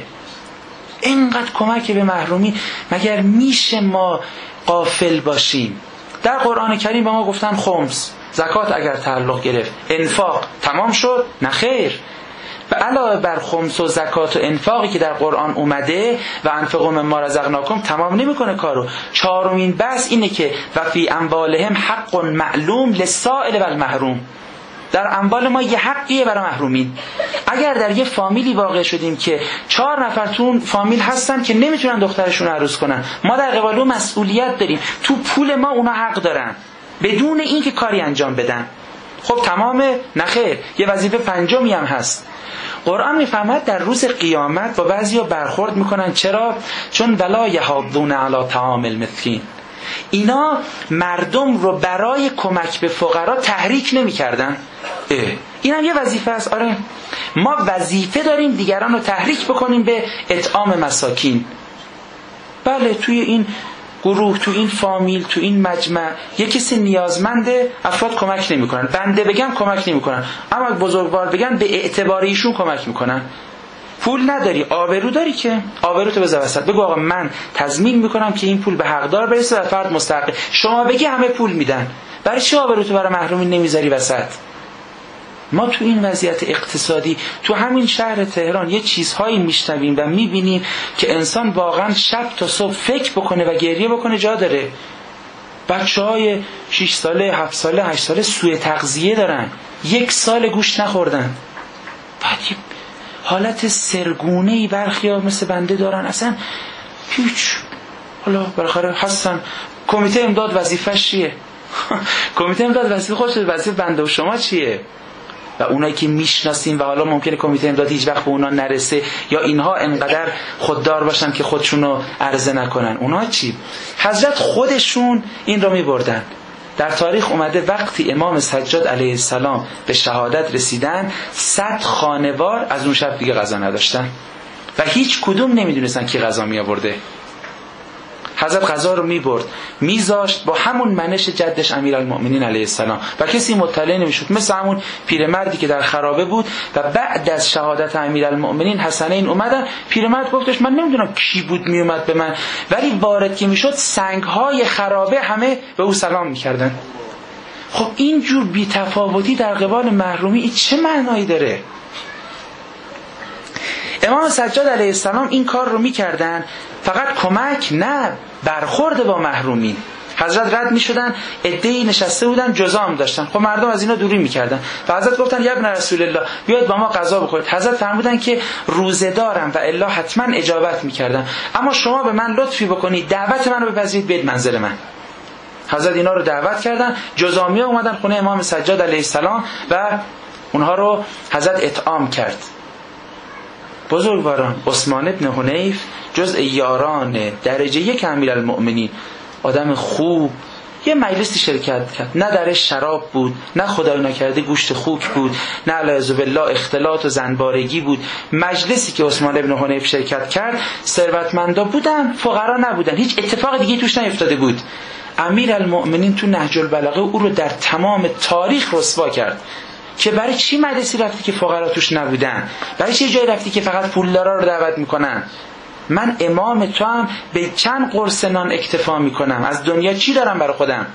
اینقدر کمک به محرومی، مگر میشه ما غافل باشیم؟ در قرآن کریم به ما گفتن خمس، زکات اگر تعلق گرفت، انفاق تمام شد؟ نه خیر. و علاوه بر خمس و زکات و انفاقی که در قرآن اومده و انفقوا مما رزقناکم تمام نمیکنه کارو. چهارمین بحث اینه که و فی اموالهم حق معلوم للسائل و المحروم، در اموال ما یه حقیه برای محرومین. اگر در یه فامیلی واقع شدیم که چهار نفر تو اون فامیل هستن که نمیتونن دخترشون عروس کنن، ما در قبال اون مسئولیت داریم، تو پول ما اونا حق دارن بدون اینکه کاری انجام بدن. خب تمامه؟ نخیر، یه وظیفه پنجمی هم هست. قرآن میفهمد در روز قیامت با بعضیا برخورد میکنن. چرا؟ چون ولا یحاضون علی طعام المسکین، اینا مردم رو برای کمک به فقرا تحریک نمیکردن. این هم یه وظیفه است. آره ما وظیفه داریم دیگران رو تحریک بکنیم به اطعام مساکین. بله توی این گروه، تو این فامیل، تو این مجمع یه کسی نیازمنده، افراد کمک نمیکنن. بنده بگم کمک نمیکنن، اما بزرگوار بگن به اعتبار ایشون کمک میکنن. پول نداری، آبرو داری که آبرو تو بذار وسط، بگو آقا من تضمین میکنم که این پول به حقدار برسه و فرد مستحق. شما بگی همه پول میدن، برای چی آبرو تو برای محرومین نمیذاری وسط؟ ما تو این وضعیت اقتصادی تو همین شهر تهران یه چیزهایی میشنویم و میبینیم که انسان واقعا شب تا صبح فکر بکنه و گریه بکنه جا داره. بچه‌های شش ساله، هفت ساله، هشت ساله سوء تغذیه دارن، یک سال گوشت نخوردن، بعد حالت سرگونه‌ای برخی‌ها مثل بنده دارن، اصلا هیچ. حالا بالاخره هستن. کمیته امداد وظیفه‌ش چیه؟ کمیته امداد وظیفه خودش، وظیفه بنده و شما چیه؟ و اونایی که میشناسیم و حالا ممکنه کمیته امداد هیچ وقت به اونا نرسه یا اینها انقدر خوددار باشن که خودشونو عرضه نکنن، اونا چی؟ حضرت خودشون این رو میبردن. در تاریخ اومده وقتی امام سجاد علیه السلام به شهادت رسیدن، صد خانوار از اون شب دیگه غذا نداشتن و هیچ کدوم نمیدونستن کی غذا می آورده. حضرت غذا رو میبرد میذاشت با همون منش جدش امیرالمؤمنین علیه السلام و کسی مطلع نمیشد، مثل همون پیرمردی که در خرابه بود و بعد از شهادت امیرالمؤمنین حسنین اومدن. پیرمرد گفتش من نمیدونم کی بود میومد به من، ولی وارد که میشد سنگهای خرابه همه به او سلام میکردن. خب اینجور بی‌تفاوتی در قبال محرومی این چه معنایی داره؟ امام سجاد علیه السلام این کار رو میکردن، فقط کمک نه، برخورد با محرومین. حضرت رد میشدن، عده‌ای نشسته بودن جزام داشتن، خب مردم از اینا دوری میکردن و حضرت گفتن یا ابن رسول الله بیاید با ما غذا بخورید. حضرت فرمودن که روزه دارم و الا حتما اجابت میکردم، اما شما به من لطفی بکنید دعوت منو بپذیرید بیاید منزل من. حضرت اینا رو دعوت کردن، جزامیا اومدن خونه امام سجاد علیه السلام و اونها رو حضرت اطعام کرد. بزرگواران، عثمان ابن حنیف جزء یاران درجه یک امیرالمؤمنین، آدم خوب، یه مجلسی شرکت کرد، نه درش شراب بود، نه خدای نکرده گوشت خوک بود، نه الیاذ بالله اختلاط و زنبارگی بود. مجلسی که عثمان ابن حنیف شرکت کرد ثروتمندا بودن، فقرا نبودن، هیچ اتفاق دیگه توش نیفتاده بود. امیرالمؤمنین تو نهج البلاغه او رو در تمام تاریخ رسوا کرد که برای چی مدرسه رفتی که فقرا توش نبودن؟ برای چی جای رفتی که فقط پولدارا رو دعوت میکنن؟ من امام تو هم به چند قرص نان اکتفا میکنم، از دنیا چی دارم برای خودم؟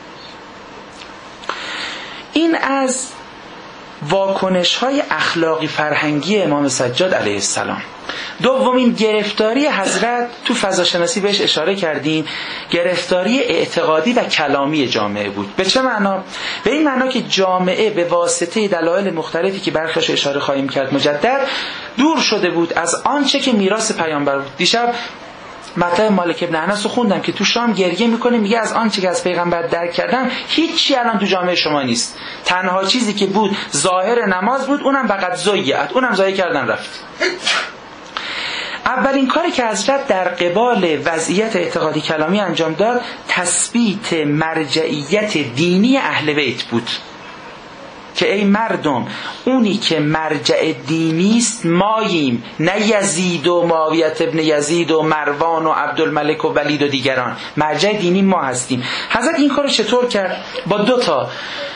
این از واکنش های اخلاقی فرهنگی امام سجاد علیه السلام. دومین گرفتاری حضرت تو فضاشناسی بهش اشاره کردیم، گرفتاری اعتقادی و کلامی جامعه بود. به چه معنا؟ به این معنا که جامعه به واسطه دلایل مختلفی که برخلاش اشاره خواهیم کرد مجدد دور شده بود از آنچه که میراث پیامبر بود. دیشب مطلب مالک ابن انس رو خوندم که تو شام گریه میکنه، میگه از آنچه که از پیغمبر درک کردم هیچی الان تو جامعه شما نیست. تنها چیزی که بود ظاهر نماز بود، اونم فقط زویت، اونم زایی کردن رفت. اولین کاری که حضرت در قبال وضعیت اعتقادی کلامی انجام داد تثبیت مرجعیت دینی اهل بیت بود که ای مردم، اونی که مرجع دینی است ماییم، نه یزید و معاویه ابن یزید و مروان و عبدالملک و ولید و دیگران. مرجع دینی ما هستیم. حضرت این کارو چطور کرد؟ با دو تا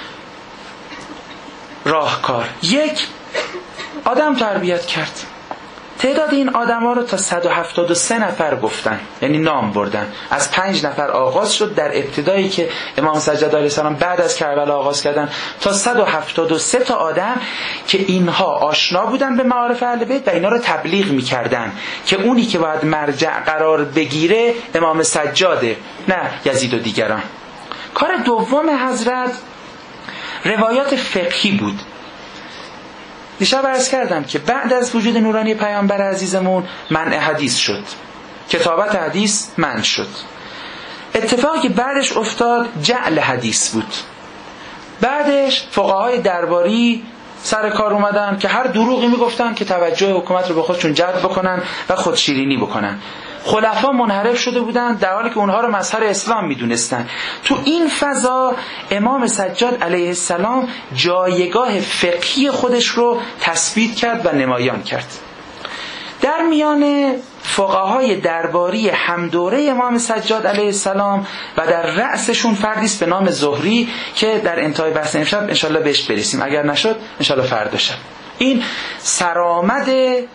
راهکار. یک، آدم تربیت کرد. تعداد این آدم ها رو تا صد و هفتاد و سه نفر گفتن، یعنی نام بردن. از پنج نفر آغاز شد در ابتدایی که امام سجاد علیه السلام بعد از کربلا آغاز کردن تا صد و هفتاد و سه تا آدم که اینها آشنا بودن به معارف اهل بیت و اینا رو تبلیغ میکردن که اونی که باید مرجع قرار بگیره امام سجاده، نه یزید و دیگران. کار دوم حضرت روایات فقهی بود. دیشب عرض کردم که بعد از وجود نورانی پیامبر عزیزمون منع حدیث شد، کتابت حدیث منع شد. اتفاقی که بعدش افتاد جعل حدیث بود. بعدش فقهای درباری سر کار اومدن که هر دروغی میگفتن که توجه حکومت رو به خودشون جلب بکنن و خودشیرینی بکنن. خلفا منحرف شده بودن در حالی که اونها رو مظهر اسلام میدونستن. تو این فضا امام سجاد علیه السلام جایگاه فقهی خودش رو تثبیت کرد و نمایان کرد. در میان فقهای درباری همدوره امام سجاد علیه السلام و در رأسشون فردی است به نام زهری که در انتهای بحث امشب انشالله بهش برسیم، اگر نشد انشالله فردا شب. این سرآمد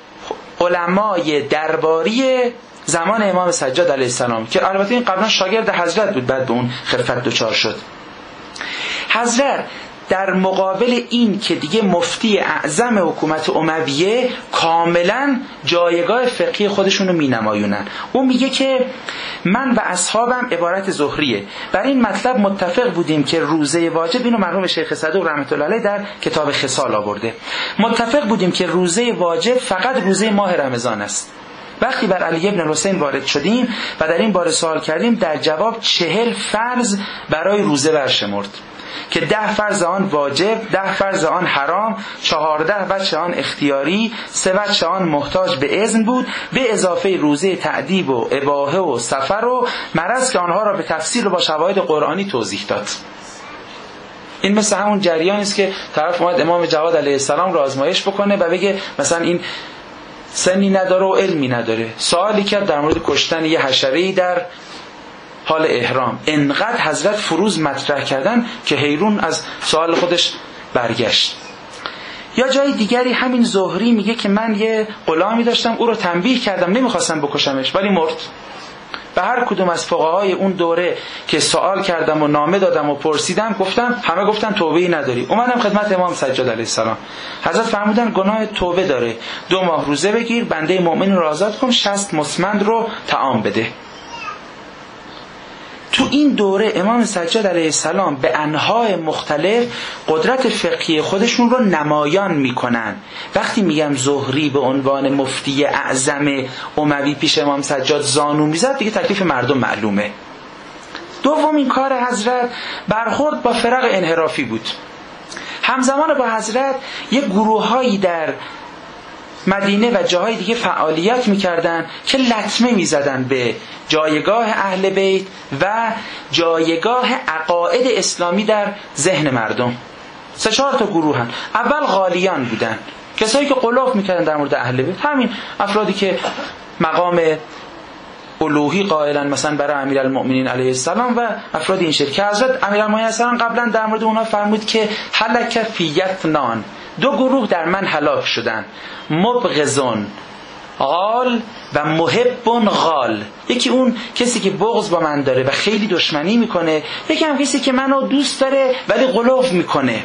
علمای درباری زمان امام سجاد علیه السلام که البته این قبلا شاگرد حضرت بود، بعد به اون خلافت دچار شد. حضرت در مقابل این که دیگه مفتی اعظم حکومت امویه کاملا جایگاه فقهی خودشونو می نمایونن. اون میگه که من و اصحابم عبارت زهریه بر این مطلب متفق بودیم که روزه واجب، اینو مرحوم شیخ صدوق رحمت الله علیه در کتاب خصال آورده، متفق بودیم که روزه واجب فقط روزه ماه رمضان است. وقتی بر علی ابن حسین وارد شدیم و در این باره سوال کردیم، در جواب چهل فرض برای روزه برشمرد که ده فرض آن واجب، ده فرض آن حرام، چهارده وجه آن اختیاری، سه وجه آن محتاج به اذن بود، به اضافه روزه تعدیب و اباحه و سفر و مرض که آنها را به تفصیل و با شواهد قرآنی توضیح داد. این مثل همون جریانی است که طرف اومد امام جواد علیه السلام را آزمایش بکنه و بگه مثلا این سنی نداره و علمی نداره. سوالی کرد در مورد کشتن یه حشره‌ای در حال احرام، انقدر حضرت فروز مطرح کردن که حیرون از سوال خودش برگشت. یا جای دیگری همین زهری میگه که من یه غلامی داشتم، او رو تنبیه کردم، نمیخواستم بکشمش ولی مرد. به هر کدوم از فقهای اون دوره که سوال کردم و نامه دادم و پرسیدم گفتم، همه گفتن توبه‌ای نداری. اومدم خدمت امام سجاد علیه السلام، حضرت فرمودن گناه توبه داره، دو ماه روزه بگیر، بنده مؤمن رو آزاد کن، شصت مسمند رو طعام بده. تو این دوره امام سجاد علیه السلام به انواع مختلف قدرت فقهی خودشون رو نمایان میکنن. وقتی میگم زهری به عنوان مفتی اعظم اموی پیش امام سجاد زانو میزد، دیگه تکلیف مردم معلومه. دومین کار حضرت برخورد با فرق انحرافی بود. همزمان با حضرت یک گروه‌هایی در مدینه و جاهای دیگه فعالیت میکردن که لطمه میزدن به جایگاه اهل بیت و جایگاه عقاید اسلامی در ذهن مردم. سه چهار تا گروه هن. اول غالیان بودن، کسایی که غلوف میکردن در مورد اهل بیت، همین افرادی که مقام الوهی قائلن مثلا برای امیرالمؤمنین علیه السلام و افراد این شکل که حضرت امیرالمؤمنین علیه السلام قبلا در مورد اونها فرمود که هلک فی اثنان، دو گروه در من هلاک شدن، مبغضون غال و محبون غال. یکی اون کسی که بغض با من داره و خیلی دشمنی میکنه، یکی هم کسی که منو دوست داره ولی غلوف میکنه.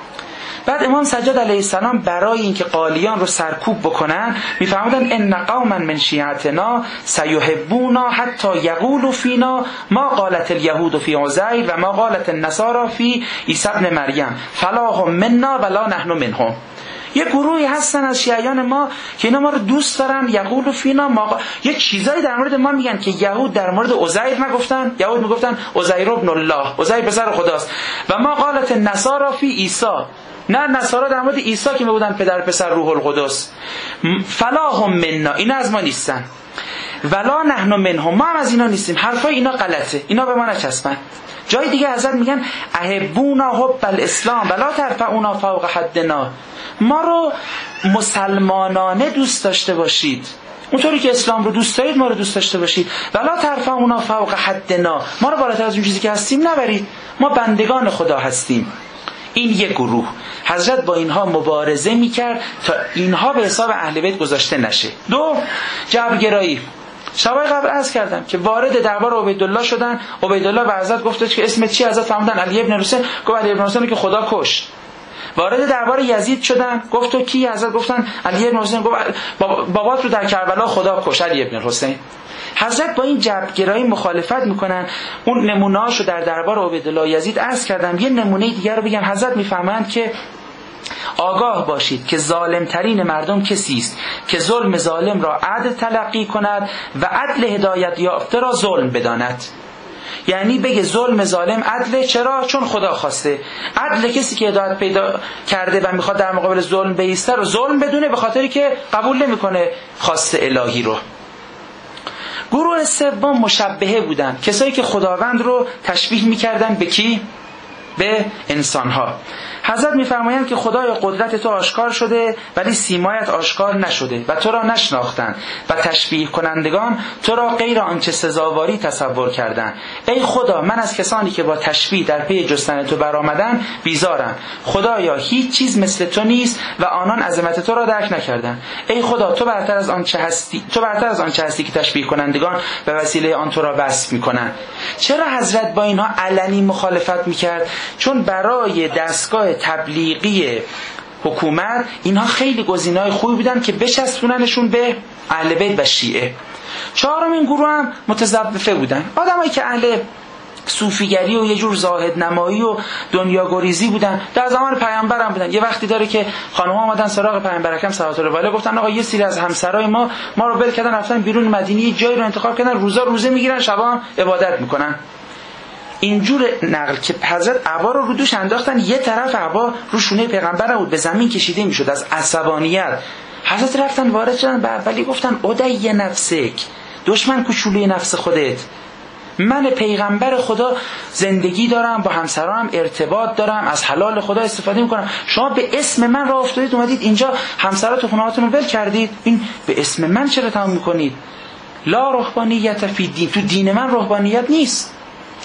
بعد امام سجاد علیه السلام برای اینکه قالیان رو سرکوب بکنن میفرمودن ان قوما من شیعتنا سیحبونا حتی یقولوا فینا ما قالت الیهود فی عزیر و ما قالت النصارى فی عیسی ابن مریم فلا هم منا ولا نحن منهم. یه گروهی هستن از شیعیان ما که اینا ما رو دوست دارن، یقولوا فینا ما، یه چیزایی در مورد ما میگن که یهود در مورد عزیر نگفتن، یهود میگفتن عزیر ابن الله، عزیر پسر خداست، و ما قالت النصارى فی عیسی، نه نصارا در مورد عیسی که میگفتن پدر پسر روح القدس، فلا هم منا، اینا از ما نیستن، ولا نحن منهم، ما هم از اینا نیستیم. حرفای اینا غلطه، اینا به ما نچسبن. جای دیگه حضرت میگن احبونا حب الاسلام ولا ترفعونا فوق حدنا، ما رو مسلمانانه دوست داشته باشید، اونطوری که اسلام رو دوست دارید ما رو دوست داشته باشید، ولا ترفعونا فوق حدنا، ما رو بالاتر از اون چیزی که هستیم نبرید، ما بندگان خدا هستیم. این یک گروه حضرت با اینها مبارزه میکرد تا اینها به حساب اهل بیت گذاشته نشه. دو، جبرگرایی. شبای قبل عرض کردم که وارد دربار عبیدالله شدن، عبیدالله به حضرت گفتش که اسمت چی؟ حضرت فرمودن علی ابن حسین. گفت علی ابن حسین که خدا کشت. وارد دربار یزید شدن، گفت تو کی؟ حضرت گفتن علی ابن حسین. گفت بابات رو در کربلا خدا کشت، علی ابن حسین. حضرت با این جبرگرایی مخالفت میکنن. اون نمونه‌هاشو در دربار عبیدالله یزید عرض کردم. یه نمونه دیگر رو بگم. حضرت میفرمایند که آگاه باشید که ظالم ترین مردم کسی است که ظلم ظالم را عدل تلقی کند و عدل هدایت یافته را ظلم بداند. یعنی بگه ظلم ظالم عدله. چرا؟ چون خدا خواسته. عدل کسی که هدایت پیدا کرده و میخواد در مقابل ظلم بایسته رو ظلم بدونه، به خاطری که قبول نمیکنه خواست الهی رو. گروه سوم مشبهه بودن، کسایی که خداوند رو تشبیه میکردن به کی؟ به انسانها. حضرت میفرمایند که خدای قدرت تو آشکار شده ولی سیمایت آشکار نشده و تو را نشناختند و تشبیه کنندگان تو را غیر آنچه سزاواری تصور کردند. ای خدا، من از کسانی که با تشبیه در پی جستن تو برآمدند بیزارم. خدایا هیچ چیز مثل تو نیست و آنان عظمت تو را درک نکردند. ای خدا، تو برتر از آنچه هستی، تو برتر از آنچه هستی که تشبیه کنندگان به وسیله آن تو را وصف میکنند. چرا حضرت با اینها علنی مخالفت میکرد؟ چون برای دستگاه تبلیغی حکومت اینها خیلی گزینه‌های خوبی بودن که بچسبوننشون به اهل بیت و شیعه. چهارمین گروه هم متزوفه بودن، آدمایی که اهل صوفیگری و یه جور زاهد نمایی و دنیاگریزی بودن. در زمان پیامبر هم بودن. یه وقتی داره که خانم‌ها اومدن سراغ پیامبر اکرم صلی الله علیه و آله، گفتن آقا یه سری از همسرای ما ما رو ول کردن، رفتن بیرون مدینه، جایی رو انتخاب کردن، روزا روزه میگیرن، شبا عبادت میکنن. اینجور نقل که حضرت عبا رو رو دوش انداختن، یه طرف عبا رو شونه پیغمبر بود، به زمین کشیده میشد از عصبانیت. حضرت رفتن وارد شدن به اولی گفتن ادعی نفسک، دشمن کوچولوی نفس خودت، من پیغمبر خدا زندگی دارم، با همسرانم ارتباط دارم، از حلال خدا استفاده میکنم، شما به اسم من راه افتادید اومدید اینجا همسرات و خونهاتون رو ول کردید، این به اسم من چرا تمام میکنید؟ لا رهبانیت فی دین، تو دین من رهبانیت نیست.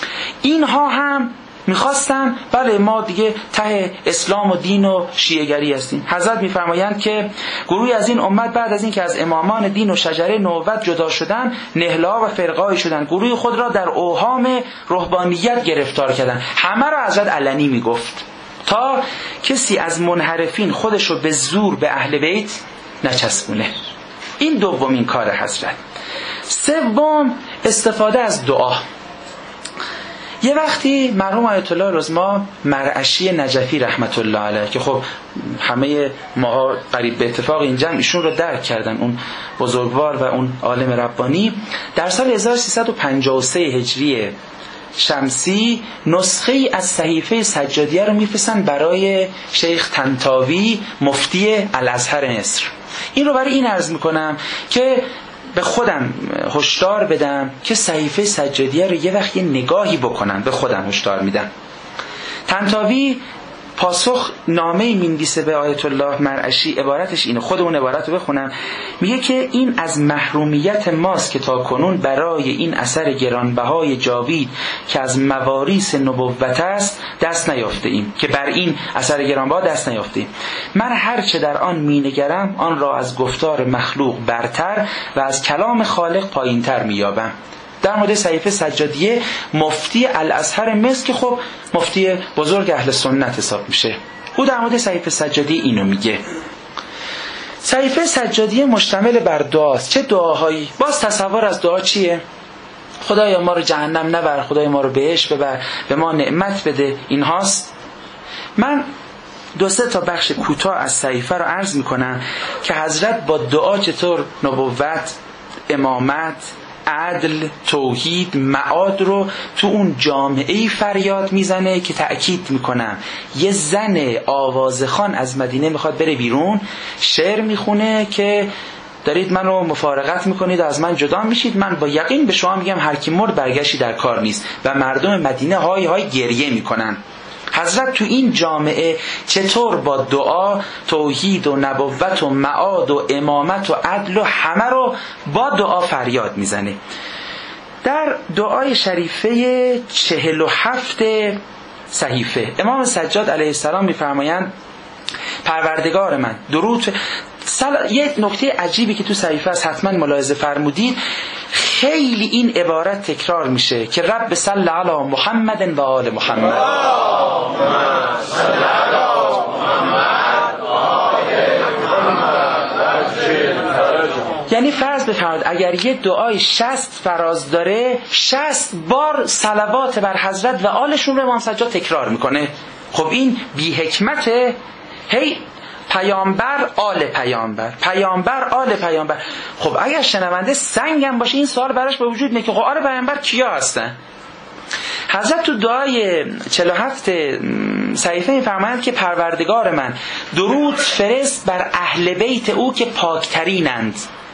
اینها هم میخواستن بله ما دیگه ته اسلام و دین و شیعه‌گری هستیم. حضرت میفرمایند که گروهی از این امت بعد از این که از امامان دین و شجره نبوت جدا شدن، نهله‌ها و فرقه‌ای شدن، گروهی خود را در اوهام رهبانیت گرفتار کردن. همه را حضرت علنی میگفت تا کسی از منحرفین خودش رو به زور به اهل بیت نچسبونه. این دومین کار حضرت. سوم، استفاده از دعا. یه وقتی مرحوم آیت الله رزما مرعشی نجفی رحمت الله علیه که خب همه ما قریب به اتفاق این جمع ایشون رو درک کردن، اون بزرگوار و اون عالم ربانی، در سال هزار و سیصد و پنجاه و سه هجری شمسی نسخه ای از صحیفه سجادیه رو میفرستن برای شیخ طنطاوی مفتی الازهر مصر. این رو برای این عرض میکنم که به خودم هشدار بدم که صحیفه سجادیه رو یه وقت یه نگاهی بکنن، به خودم هشدار میدم. طنطاوی پاسخ نامه‌ای می‌نویسه به آیت الله مرعشی، عبارتش اینه، خود اون عبارت رو بخونم. میگه که این از محرومیت ماست که تا کنون برای این اثر گرانبهای جاوید که از مواریث نبوت است دست نیافته ایم، که بر این اثر گرانبها دست نیافته ایم. من هر چه در آن مینگرم آن را از گفتار مخلوق برتر و از کلام خالق پایینتر مییابم. در مورد صحیفه سجادیه مفتی الازهر مصر که خب مفتی بزرگ اهل سنت حساب میشه، او در مورد صحیفه سجادیه اینو میگه. صحیفه سجادیه مشتمل بر دعاست. چه دعاهایی؟ باز تصور از دعا چیه؟ خدایا ما رو جهنم نبر، خدایا ما رو بهشت ببر، به ما نعمت بده، این هاست. من دو سه تا بخش کوتاه از صحیفه رو عرض میکنم که حضرت با دعا چطور نبوت، امامت، عدل، توحید، معاد رو تو اون جامعه‌ای فریاد میزنه که تأکید میکنم یه زن آوازخوان از مدینه میخواد بره بیرون، شعر میخونه که دارید منو مفارقت میکنید، از من جدا میشید، من با یقین به شما میگم هر کی مرد برگشتی در کار نیست، و مردم مدینه های های گریه میکنن. حضرت تو این جامعه چطور با دعا توحید و نبوت و معاد و امامت و عدل و همه رو با دعا فریاد میزنه. در دعای شریفه چهل و هفت صحیفه امام سجاد علیه السلام میفرمایند پروردگار من درود سل... یه نکته عجیبی که تو صحیفه است حتما ملاحظه فرمودید، خیلی این عبارت تکرار میشه که رب صل علی محمد و آل محمد، یعنی فرض بفرمایید اگر یه دعای شصت فراز داره، شصت بار صلوات بر حضرت و آلشون رو امام سجاد تکرار میکنه. خب این بی حکمته، هی پیامبر آل پیامبر، پیامبر آل پیامبر. خب اگر شنونده سنگم باشه این سوال براش به وجود میاد که خب آل پیامبر کیا هستن؟ حضرت تو دعای چهل و هفت صحیفه می‌فرمایند که پروردگار من درود فرست بر اهل بیت او که پاکترینند.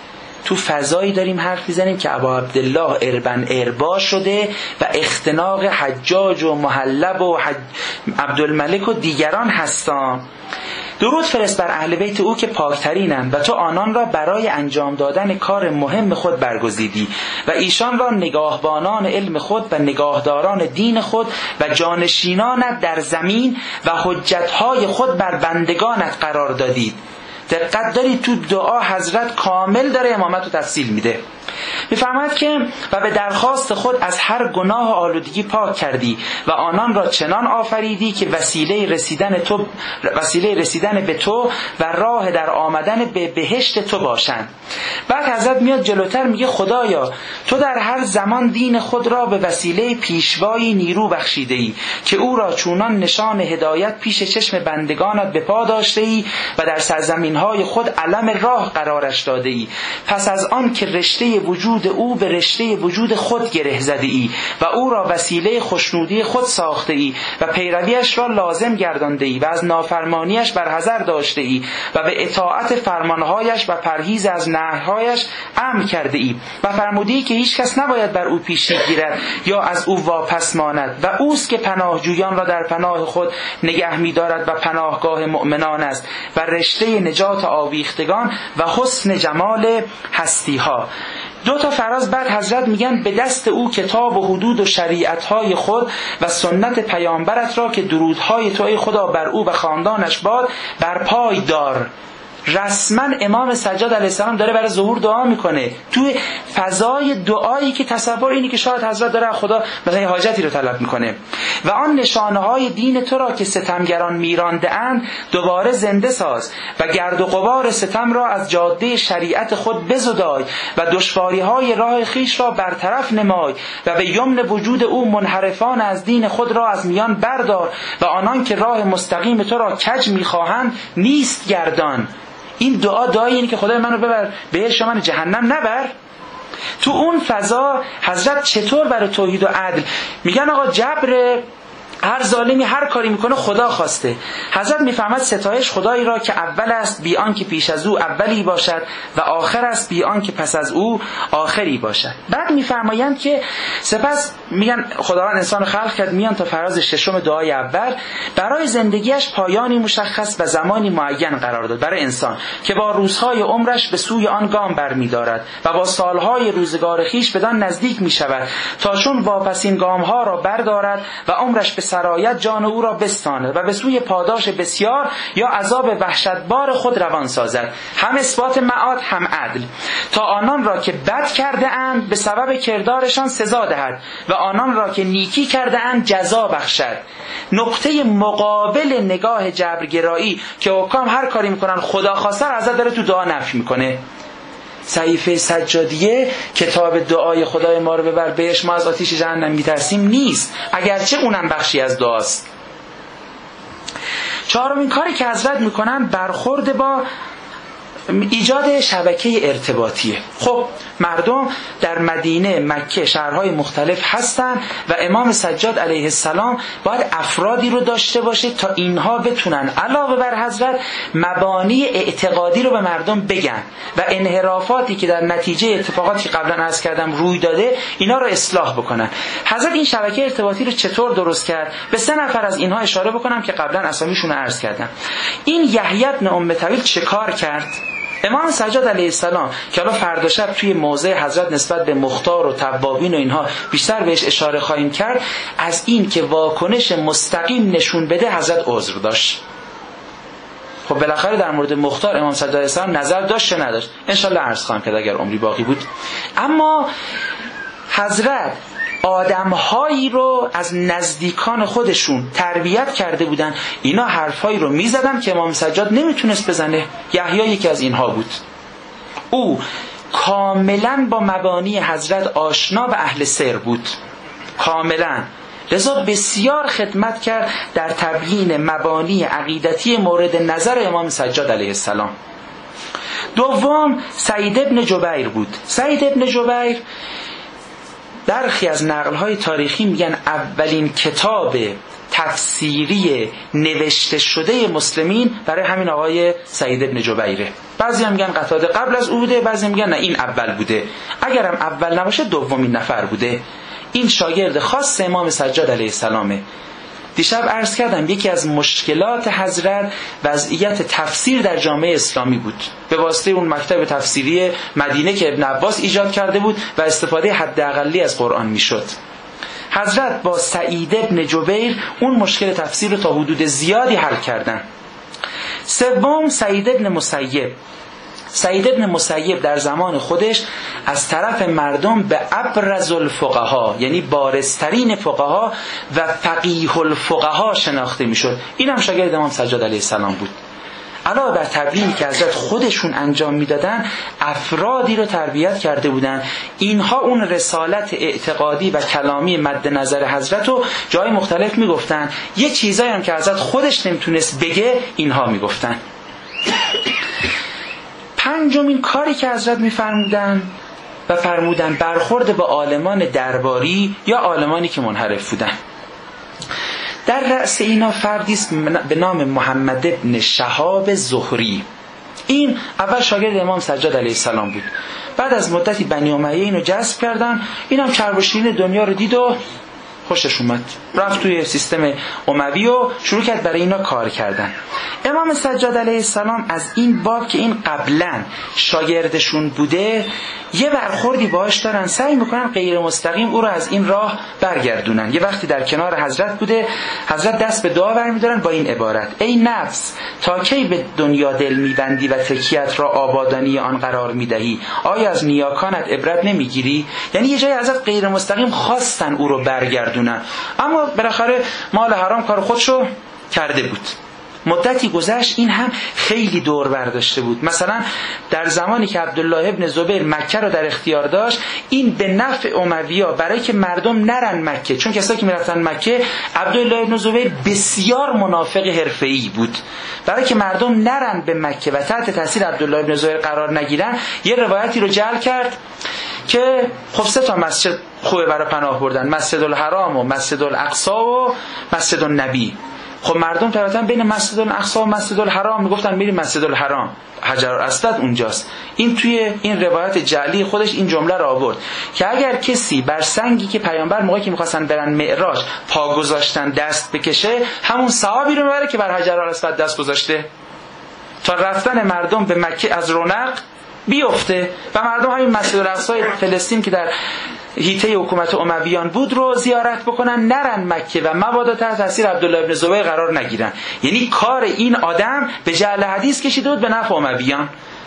تو فضایی داریم حرف میزنیم که ابا عبدالله اربن اربا شده و اختناق حجاج و محلب و حج... عبدالملک و دیگران هستن. درود فرست بر اهل بیت او که پاکترینند و تو آنان را برای انجام دادن کار مهم خود برگزیدی و ایشان را نگاهبانان علم خود و نگاهداران دین خود و جانشینانت در زمین و حجتهای خود بر بندگانت قرار دادید. دقت دارید تو دعا حضرت کامل داره امامت رو تفصیل میده. میفرماید که و به درخواست خود از هر گناه و آلودگی پاک کردی و آنان را چنان آفریدی که وسیله رسیدن تو وسیله رسیدن به تو و راه در آمدن به بهشت تو باشند. بعد حضرت میاد جلوتر میگه خدایا تو در هر زمان دین خود را به وسیله پیشوایی نیرو بخشیده ای که او را چونان نشان هدایت پیش چشم بندگانت به پا داشته ای و در سرزمین‌های خود علم راه قرارش داده ای. پس از آن که رشته وجود او به رشته وجود خود گره زده ای و او را وسیله خوشنودی خود ساخته ای و پیرویش را لازم گردانده ای و از نافرمانیش برحذر داشته ای و به اطاعت فرمانهایش و پرهیز از نهیهایش امر کرده ای و فرمودی که هیچ کس نباید بر او پیشی گیرد یا از او واپس ماند و اوست که پناهجویان را در پناه خود نگه می دارد و پناهگاه مؤمنان است و رشته نجات آویختگان و حسن جمال هستی ها. دو تا فراز بعد حضرت میگن به دست او کتاب و حدود و شریعتهای خود و سنت پیامبرت را که درودهای تو ای خدا بر او و خاندانش باد بر پای دار. رسما امام سجاد علیه السلام داره برای ظهور دعا میکنه توی فضای دعایی که تصور اینی که شاید حضرت داره خدا مثلا حاجتی رو طلب میکنه و آن نشانه های دین تو را که ستمگران میرانده اند دوباره زنده ساز و گرد و غبار ستم را از جاده شریعت خود بزدای و دشواری های راه خیش را برطرف نمای و به یمن وجود او منحرفان از دین خود را از میان بردار و آنان که راه مستقیم تو را کج میخواهند نیست گردان. این دعا دعایی اینه که خدای منو ببر بهش و منو جهنم نبر. تو اون فضا حضرت چطور برای توحید و عدل میگن آقا جبر هر ظالمی هر کاری میکنه خدا خواسته. حضرت میفهمد ستایش خدایی را که اول است بی آن که پیش از او اولی باشد و آخر است بی آن که پس از او آخری باشد. بعد میفرمایند که سپس میگن خداوند انسان خلق کرد میان تا فراز ششم دعای اول برای زندگیش پایانی مشخص و زمانی معین قرار داد برای انسان که با روزهای عمرش به سوی آن گام برمی‌دارد و با سالهای روزگار خیش بدان نزدیک میشود تا چون واپسین گامها را بردارد و عمرش به سرایت جان او را بستاند و به سوی پاداش بسیار یا عذاب وحشتبار خود روان سازد. هم اثبات معاد هم عدل تا آنان را که بد کرده اند به سبب کردارشان سزا دهد و آنان را که نیکی کرده اند جزا بخشد. نقطه مقابل نگاه جبرگرایی که حکام هر کاری میکنن خدا خواسته را حضرت داره تو دعا نفی میکنه. صحیفه سجادیه کتاب دعای خدای ما رو ببر بهش ما از آتیش جهنم میترسیم نیست، اگرچه اونم بخشی از دعاست. چهارمین کاری که حضرت میکنن برخورد با ایجاد شبکه ارتباطیه. خب مردم در مدینه، مکه، شهرهای مختلف هستن و امام سجاد علیه السلام باید افرادی رو داشته باشه تا اینها بتونن علاوه بر حضرت مبانی اعتقادی رو به مردم بگن و انحرافاتی که در نتیجه اتفاقاتی که قبلا عرض کردم روی داده اینا رو اصلاح بکنن. حضرت این شبکه ارتباطی رو چطور درست کرد؟ به سه نفر از اینها اشاره بکنم که قبلا اسامیشون رو عرض کردم. این یحیی بن ام طویل چه کار کرد؟ امام سجاد علیه السلام که حالا فردا شب توی موضع حضرت نسبت به مختار و توابین و اینها بیشتر بهش اشاره خواهیم کرد، از این که واکنش مستقیم نشون بده حضرت عذر داشت. خب بالاخره در مورد مختار امام سجاد علیه السلام نظر داشت یا نداشت؟ انشالله عرض خواهم کرد اگر عمری باقی بود. اما حضرت آدم‌هایی رو از نزدیکان خودشون تربیت کرده بودن، اینا حرفایی رو میزدن که امام سجاد نمیتونست بزنه. یحیی یکی از اینها بود. او کاملا با مبانی حضرت آشنا و اهل سر بود، کاملا. لذا بسیار خدمت کرد در تبیین مبانی عقیدتی مورد نظر امام سجاد علیه السلام. دوم سعید ابن جبیر بود. سعید ابن جبیر برخی از نقل‌های تاریخی میگن اولین کتاب تفسیری نوشته شده مسلمین برای همین آقای سعید ابن جبیره. بعضی هم میگن قتاده قبل از او بوده، بعضی میگن نه این اول بوده. اگرم اول نباشه دومین نفر بوده. این شاگرد خاص امام سجاد علیه السلامه. دیشب عرض کردم یکی از مشکلات حضرت وضعیت تفسیر در جامعه اسلامی بود، به واسطه اون مکتب تفسیری مدینه که ابن عباس ایجاد کرده بود و استفاده حداقلی از قرآن میشد. حضرت با سعید ابن جبیر اون مشکل تفسیر رو تا حدود زیادی حل کردن. سوم سعید ابن مسیب. سعید ابن مسیب در زمان خودش از طرف مردم به ابرز الفقها، یعنی بارزترین فقها و فقیه الفقها شناخته میشد. این هم شاگرد امام سجاد علیه السلام بود. علاوه بر تبیینی که حضرت خودشون انجام میدادن، افرادی رو تربیت کرده بودن. اینها اون رسالت اعتقادی و کلامی مد نظر حضرت رو جای مختلف میگفتن. یه چیزایی هم که حضرت خودش نمیتونست بگه اینها میگفتن. پنجمین کاری که حضرت میفرمودن و فرمودن برخورد با عالمان درباری یا عالمانی که منحرف بودن. در رأس اینا فردی است به نام محمد ابن شهاب زهری. این اول شاگرد امام سجاد علیه السلام بود. بعد از مدتی بنی امیه اینو جذب کردن. اینم کرب و شیرین دنیا رو دید و خوشش اومد، رفت توی سیستم اموی و شروع کرد برای اینا کار کردن. امام سجاد علیه السلام از این باب که این قبلا شاگردشون بوده یه برخوردی باهاش دارن، سعی میکنن غیر مستقیم او رو از این راه برگردونن. یه وقتی در کنار حضرت بوده، حضرت دست به دعا برمیدارن با این عبارت: ای نفس، تا کی به دنیا دل میبندی و تکیت را آبادانی آن قرار میدهی؟ آیا از نیاکانت عبرت نمیگیری؟ یعنی یه جای حضرت غیر مستقیم خواستن او رو برگردونن، اما بالاخره مال حرام کار خودشو کرده بود. مدتی گذشت، این هم خیلی دور برداشته بود. مثلا در زمانی که عبدالله ابن زبیر مکه رو در اختیار داشت، این به نفع اموی‌ها برای که مردم نرن مکه، چون کسایی که میرفتن مکه، عبدالله ابن زبیر بسیار منافق حرفه‌ای بود، برای که مردم نرن به مکه و تحت تاثیر عبدالله ابن زبیر قرار نگیرن، یه روایتی رو جعل کرد که خب سه تا مسجد خوبه برای پناه بردن: مسجد الحرام و مسجد الاقصی و مسجد النبی. خب مردم طبعا بین مسجد الاقصی و مسجد الحرام میگفتن میریم مسجد الحرام، حجر الاسود اونجاست. این توی این روایت جعلی خودش این جمله را آورد که اگر کسی بر سنگی که پیامبر موقعی که میخواستن برن معراج پا گذاشتن دست بکشه، همون ثوابی رو میبره که بر حجر الاسود دست گذاشته، تا رفتن مردم به مکه از رونق بیفته و مردم همین مسجد الاقصی فلسطین که در حیطه حکومت امویان بود رو زیارت بکنن، نرن مکه و مبادا تحت تاثیر عبدالله ابن زبیر قرار نگیرن. یعنی کار این آدم به جعل حدیث کشیده بود به نفع امویان.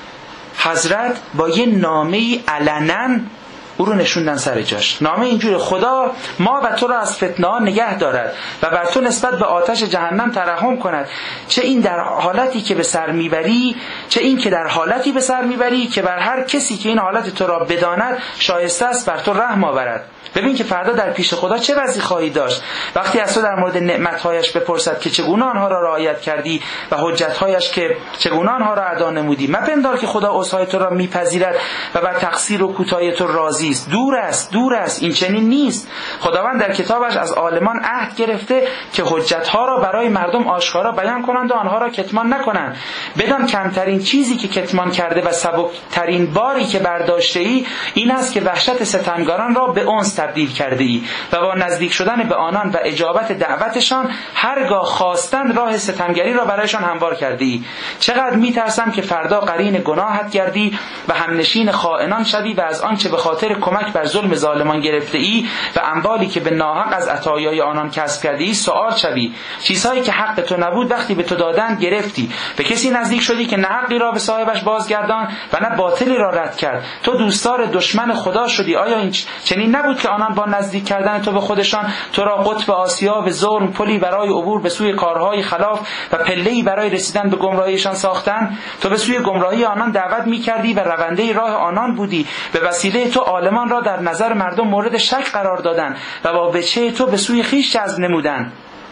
حضرت با یه نامه‌ای علنا او رو نشوندن سر جاش. نامه اینجوره: خدا ما و تو را از فتنه ها نگه دارد و بر تو نسبت به آتش جهنم ترحم کند، چه این در حالتی که به سر میبری، چه این که در حالتی به سر میبری که بر هر کسی که این حالت تو را بداند شایسته است بر تو رحم آورد. ببین که فردا در پیش خدا چه وضعی خواهی داشت وقتی از تو در مورد نعمتهایش بپرسد که چگونه آنها را رعایت کردی و حجتهایش که چگونه آنها را ادا نمودی. مپندار که خدا عذرهای تو را میپذیرد و بر تقصیر و کوتاهی تو راضی است. دور است، دور است، این چنین نیست. خداوند در کتابش از عالمان عهد گرفته که حجتها را برای مردم آشکارا بیان کنند و آنها را کتمان نکنند. بدان کمترین چیزی که کتمان کرده و سبکترین باری که برداشته ای این است که وحشت ستمگاران را به انس تبدیل کرده ای و با نزدیک شدن به آنان و اجابت دعوتشان هرگاه خواستند راه ستمگری را برایشان هموار کرده ای. چقدر میترسم که فردا قرین گناهت گردی و همنشین خائنان شوی و از آنچه به خاطر کمک بر ظلم ظالمان گرفته ای و اموالی که به ناحق از عطایای آنان کسب کرده ای سؤال شوی. چیزهایی که حق تو نبود وقتی به تو دادند گرفتی. به کسی نزدیک شدی که نه حقی را به صاحبش بازگردان و نه باطلی را رد کرد. تو دوستدار دشمن خدا شدی. آیا این چنین نبود که آنان با نزدیک کردن تو به خودشان تو را قطب آسیا به ظلم پلی برای عبور به سوی کارهای خلاف و پله‌ای برای رسیدن به گمراهیشان ساختند؟ تو به سوی گمراهی آنان دعوت می‌کردی و رونده راه آنان بودی. به وسیله تو عالمان را در نظر مردم مورد شک قرار دادند و با وجه تو به سوی خویش جذب نمودند.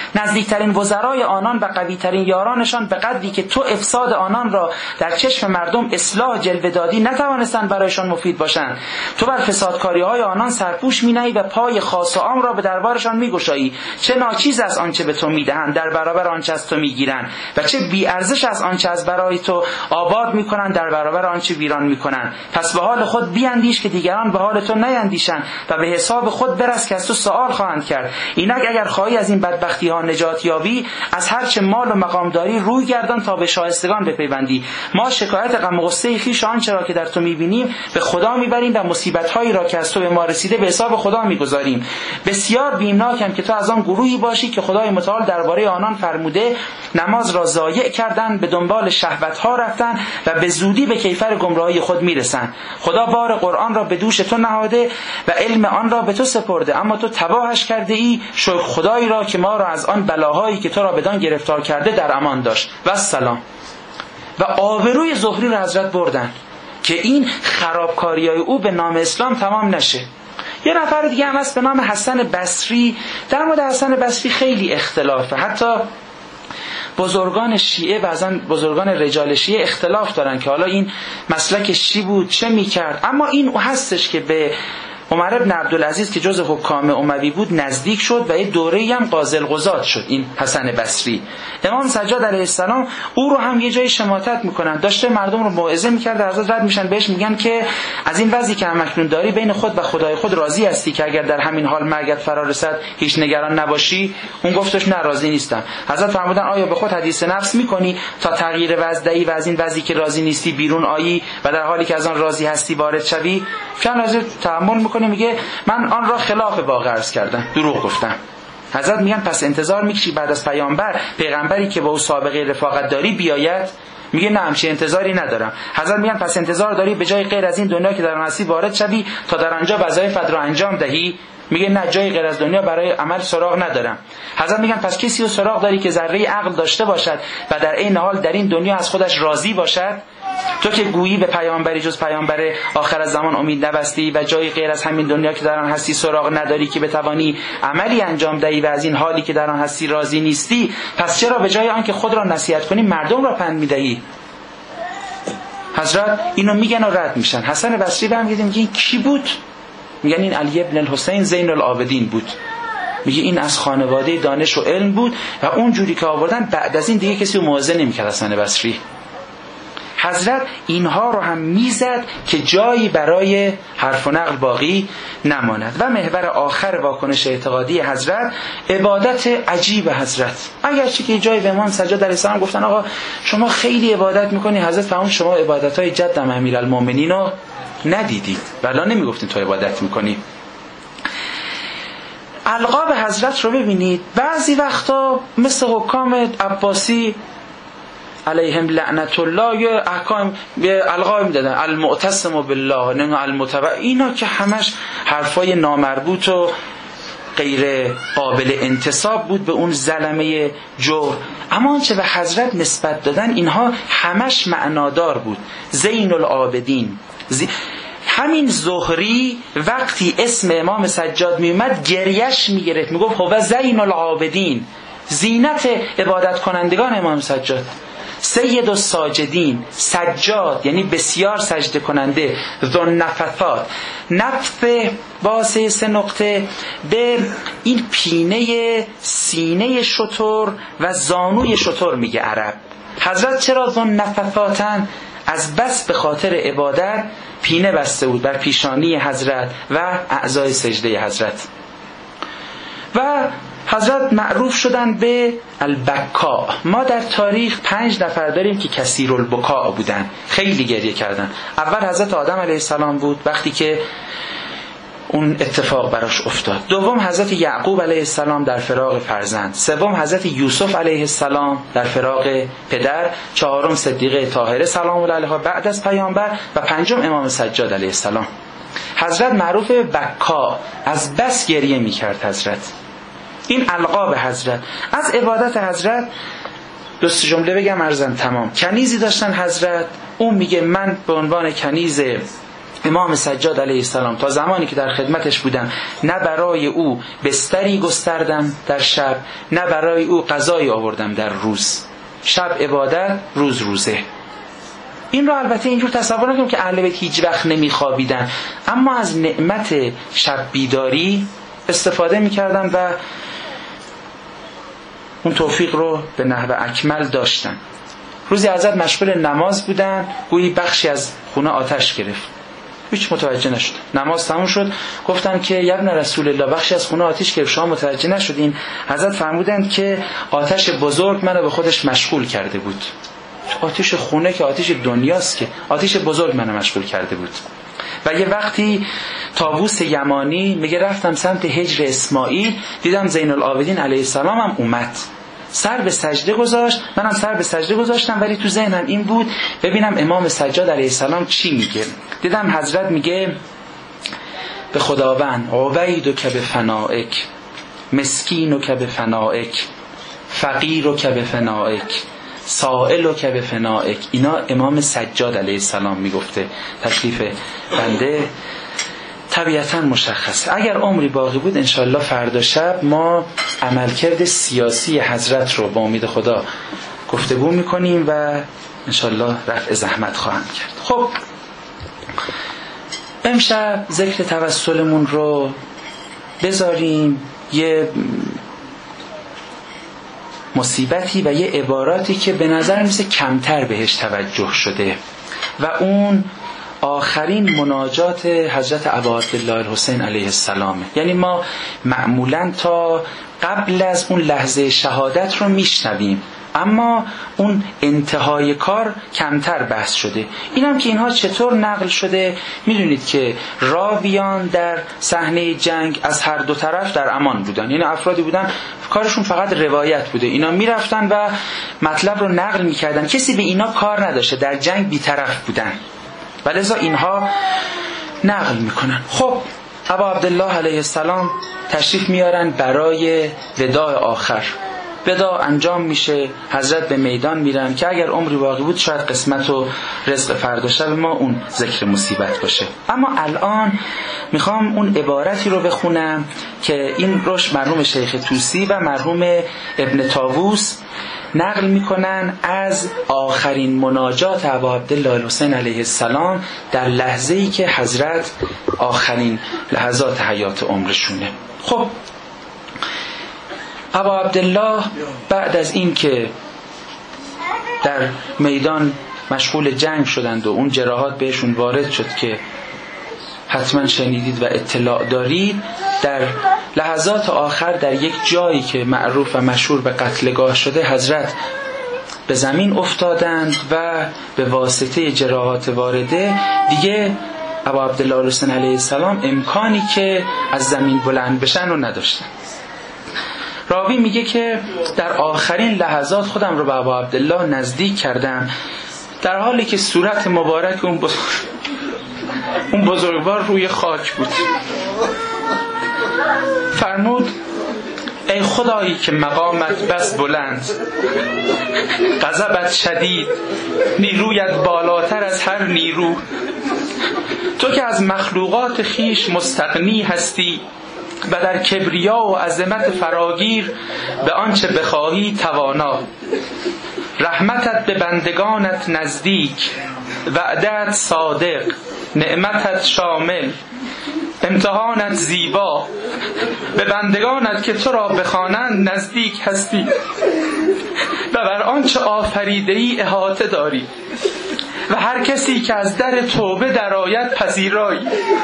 نزدیکترین وزرای آنان و قویترین یارانشان به قدری که تو افساد آنان را در چشم مردم اصلاح جلوه دادی نتوانستند برایشان مفید باشند. تو بر فسادکاری های آنان سرپوش می‌نهی و پای خاص و عام را به دربارشان می‌گشایی. چه ناچیز از آنچه به تو میدهند در برابر آنچه از تو میگیرند و چه بی ارزش از آنچه از برای تو آباد میکنند در برابر آنچه ویران میکنند. پس به حال خود بیاندیش که دیگران به حال تو نیندیشند و به حساب خود برس که از تو سوال خواهند کرد. اینک اگر خواهی از این بدبختی ها نجات یابی، از هر چه مال و مقام داری روی گردان تا به شایستگان بپیوندی. ما شکایت غم و غصه خویش آنچه را که در تو میبینیم به خدا میبریم و مصیبت هایی را که از تو به ما رسیده به حساب خدا میگذاریم. بسیار بیمناکم که تو از آن گروهی باشی که خدای متعال درباره آنان فرموده نماز را ضایع کردن، به دنبال شهوت ها رفتن و به زودی به کیفر گمراهی خود میرسند. خدا بار قرآن را به دوش تو نهاده و علم آن را به تو سپرده، اما تو تباهش کرده ای. شکر خدایی را که ما را از آن بلاهایی که تو را بدان گرفتار کرده در امان داشت. و السلام. و آبروی زهری را حضرت بردن که این خرابکاریای او به نام اسلام تمام نشه. یه نفر دیگه هم هست به نام حسن بصری. در مورد حسن بصری خیلی اختلافه، حتی بزرگان شیعه بعضا بزرگان رجال شیعه اختلاف دارن که حالا این مسلکش چی بود، چه میکرد. اما این هستش که به عمر بن عبدالعزیز که جز حکام اموی بود نزدیک شد و یه دوره‌ای هم قاضی القضات شد. این حسن بصری، امام سجاد علیه السلام او رو هم یه جای شماتت میکنن، داشته مردم رو موعظه میکرد، حضرت رد میشن بهش میگن که از این وضعی که همکنون داری بین خود و خدای خود راضی هستی که اگر در همین حال مرگت فرا رسد هیچ نگران نباشی؟ اون گفتش نه راضی نیستم. حضرت فرمودن آیا به خود حدیث نفس میکنی تا تغییر وضعی و از این وضعی که راضی نیستی بیرون آیی و در حالی که از آن راضی هستی وارد شوی؟ چند حضرت تأمل میکنه میگه من آن را خلاف واقع عرض کردم، دروغ گفتم. حضرت میگن پس انتظار میکشی بعد از پیامبر پیغمبری که با او سابقه رفاقت داری بیاید؟ میگه نه همچین انتظاری ندارم. حضرت میگن پس انتظار داری به جای غیر از این دنیا که در آن هستی وارد شوی تا در آنجا وظایفت را انجام دهی؟ میگه نه جای غیر از دنیا برای عمل سراغ ندارم. حضرت میگن پس کسی رو سراغ داری که ذره عقل داشته باشد و در این حال در این دنیا از خودش راضی باشد؟ تو که گویی به پیامبری جز پیامبر آخر الزمان امید نبستی و جای غیر از همین دنیا که در آن هستی سراغ نداری که بتوانی عملی انجام دهی و از این حالی که در آن هستی راضی نیستی، پس چرا به جای آنکه خود را نصیحت کنی مردم را پند میدهی؟ حضرت اینو میگن و رد میشن. حسن بصری برمیگرده میگه این کی بود؟ میگن این علی ابن الحسین زین العابدین بود. میگه این از خانواده دانش و علم بود و اون جوری که آوردن بعد از این دیگه کسی رو موعظه نمیکرد حسن بصری. حضرت اینها رو هم میزد که جایی برای حرف و نقل باقی نماند. و محور آخر واکنش اعتقادی حضرت عبادت عجیب حضرت. اگرچه که جایی به امام سجاد علیه السلام گفتن آقا شما خیلی عبادت میکنی، حضرت فرمود شما عبادتهای جدم امیرالمومنین رو ندیدید، ولی نمیگفتین تو عبادت میکنی. القاب حضرت رو ببینید، بعضی وقتا مثل حکام عباسی علیهم لعنت الله یه احکام یه القاب میدادن، المعتصم بالله، نه المتبع، اینا که همش حرفای نامربوط و غیر قابل انتساب بود به اون زلمه جور. اما آنچه به حضرت نسبت دادن اینها همش معنادار بود. زین العابدین. زی... همین زهری وقتی اسم امام سجاد میومد گریش میگرفت، میگفت هو زین العابدین، زینت عبادت کنندگان امام سجاد. سید الساجدین، سجاد یعنی بسیار سجده کننده، ذو نفثات، نفث واسه سه نقطه به این پینه سینه شتر و زانوی شتر میگه عرب. حضرت چرا ذو نفثاتن؟ از بس به خاطر عبادت پینه بسته بود بر پیشانی حضرت و اعضای سجده حضرت. و حضرت معروف شدن به البکا. ما در تاریخ پنج نفر داریم که کثیر البکا بودن، خیلی گریه کردن. اول حضرت آدم علیه السلام بود وقتی که اون اتفاق براش افتاد. دوم حضرت یعقوب علیه السلام در فراق فرزند. سوم حضرت یوسف علیه السلام در فراق پدر. چهارم صدیقه طاهره سلام الله علیها بعد از پیامبر. و پنجم امام سجاد علیه السلام. حضرت معروف به بکا، از بس گریه میکرد حضرت. این القاب حضرت. از عبادت حضرت دو سه جمله بگم ارزن تمام. کنیزی داشتن حضرت، اون میگه من به عنوان کنیز امام سجاد علیه السلام تا زمانی که در خدمتش بودم نه برای او بستری گستردم در شب، نه برای او غذایی آوردم در روز. شب عبادت، روز روزه. این رو البته اینجور تصور نکنیم که اهل بیت هیچ وقت نمیخوابیدن، اما از نعمت شب بیداری استفاده میکردن و اون توفیق رو به نحو اکمل داشتن. روزی حضرت مشغول نماز بودن، گویی بخشی از خونه آتش گرفت، هیچ متوجه نشد. نماز تموم شد، گفتن که یا ابن رسول الله بخشی از خونه آتش گرفت، شما متوجه نشدین؟ حضرت فرمودند که آتش بزرگ منو به خودش مشغول کرده بود. آتش خونه که آتش دنیاست، که آتش بزرگ منو مشغول کرده بود. و یه وقتی طاووس یمانی میگه رفتم سمت حجر اسماعیل، دیدم زین العابدین علیه السلام هم اومد، سر به سجده گذاشت، منم سر به سجده گذاشتم، ولی تو ذهنم این بود ببینم امام سجاد علیه السلام چی میگه. دیدم حضرت میگه به خداوند عبیدک بفنائک، مسکینک بفنائک، فقیرک بفنائک، سائلک بفنائک. اینا امام سجاد علیه السلام میگفته. تکلیف بنده طبیعتا مشخصه. اگر عمری باقی بود انشالله فردا شب ما عملکرد سیاسی حضرت رو با امید خدا گفتگو میکنیم و انشالله رفع زحمت خواهم کرد. خب امشب ذکر توسلمون رو بذاریم یه مصیبتی و یه عباراتی که به نظر میسه کمتر بهش توجه شده و اون آخرین مناجات حضرت ابا عبدالله الحسین علیه السلام. یعنی ما معمولاً تا قبل از اون لحظه شهادت رو میشنویم، اما اون انتهای کار کمتر بحث شده. اینم که اینها چطور نقل شده، میدونید که راویان در صحنه جنگ از هر دو طرف در امان بودن، یعنی افرادی بودن کارشون فقط روایت بوده، اینا میرفتن و مطلب رو نقل میکردن، کسی به اینا کار نداشته، در جنگ بی‌طرف بودن و لذا اینها نقل میکنن. خب ابا عبدالله علیه السلام تشریف میارن برای وداع آخر. وداع انجام میشه، حضرت به میدان میرن که اگر عمری باقی بود شاید قسمت و رزق فردا شب ما اون ذکر مصیبت باشه. اما الان میخوام اون عبارتی رو بخونم که این روش مرحوم شیخ طوسی و مرحوم ابن طاووس نقل میکنن از آخرین مناجات ابا عبدالله الحسین علیه السلام در لحظه‌ای که حضرت آخرین لحظات حیات عمرشونه. خب ابا عبدالله بعد از این که در میدان مشغول جنگ شدند و اون جراحات بهشون وارد شد که حتما شنیدید و اطلاع دارید، در لحظات آخر در یک جایی که معروف و مشهور به قتلگاه شده حضرت به زمین افتادند و به واسطه جراحات وارده دیگه ابا عبدالله الحسین علیه السلام امکانی که از زمین بلند بشن رو نداشتن. راوی میگه که در آخرین لحظات خودم رو به ابا عبدالله نزدیک کردم، در حالی که صورت مبارک اون بزرگ اون بزرگوار روی خاک بود. فرمود ای خدایی که مقامت بس بلند، غضبت شدید، نیرویت بالاتر از هر نیرو، تو که از مخلوقات خیش مستغنی هستی و در کبریا و عظمت فراگیر به آنچه بخواهی توانا، رحمتت به بندگانت نزدیک، وعدت صادق، نعمتت شامل، امتحانت زیبا، به بندگانت که تو را بخوانند نزدیک هستی و بر آنچه آفریده‌ای احاطه داری و هر کسی که از در توبه درآید پذیرایی،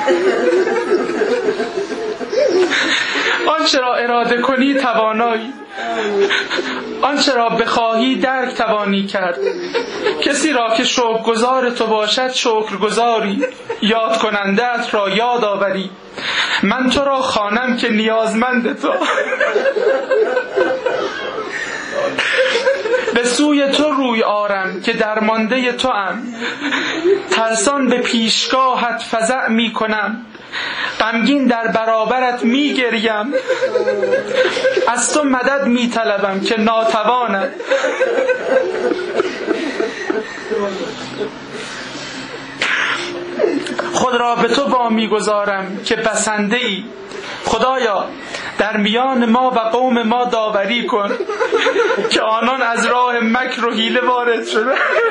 آنچه را اراده کنی توانایی، آنچه را بخواهی درک توانی کرد. کسی را که شکرگزار تو باشد شکرگزاری، یاد کنندت را یاد آوری. من تو را خوانم که نیازمند تو، به سوی تو روی آرم که درمانده تو ام، ترسان به پیشگاهت فزع می کنم، غمگین در برابرت می گریم، از تو مدد می طلبم که ناتوانم. خود را به تو با میگذارم که بسنده ای. خدایا در میان ما و قوم ما داوری کن که آنان از راه مکر و حیله وارد شده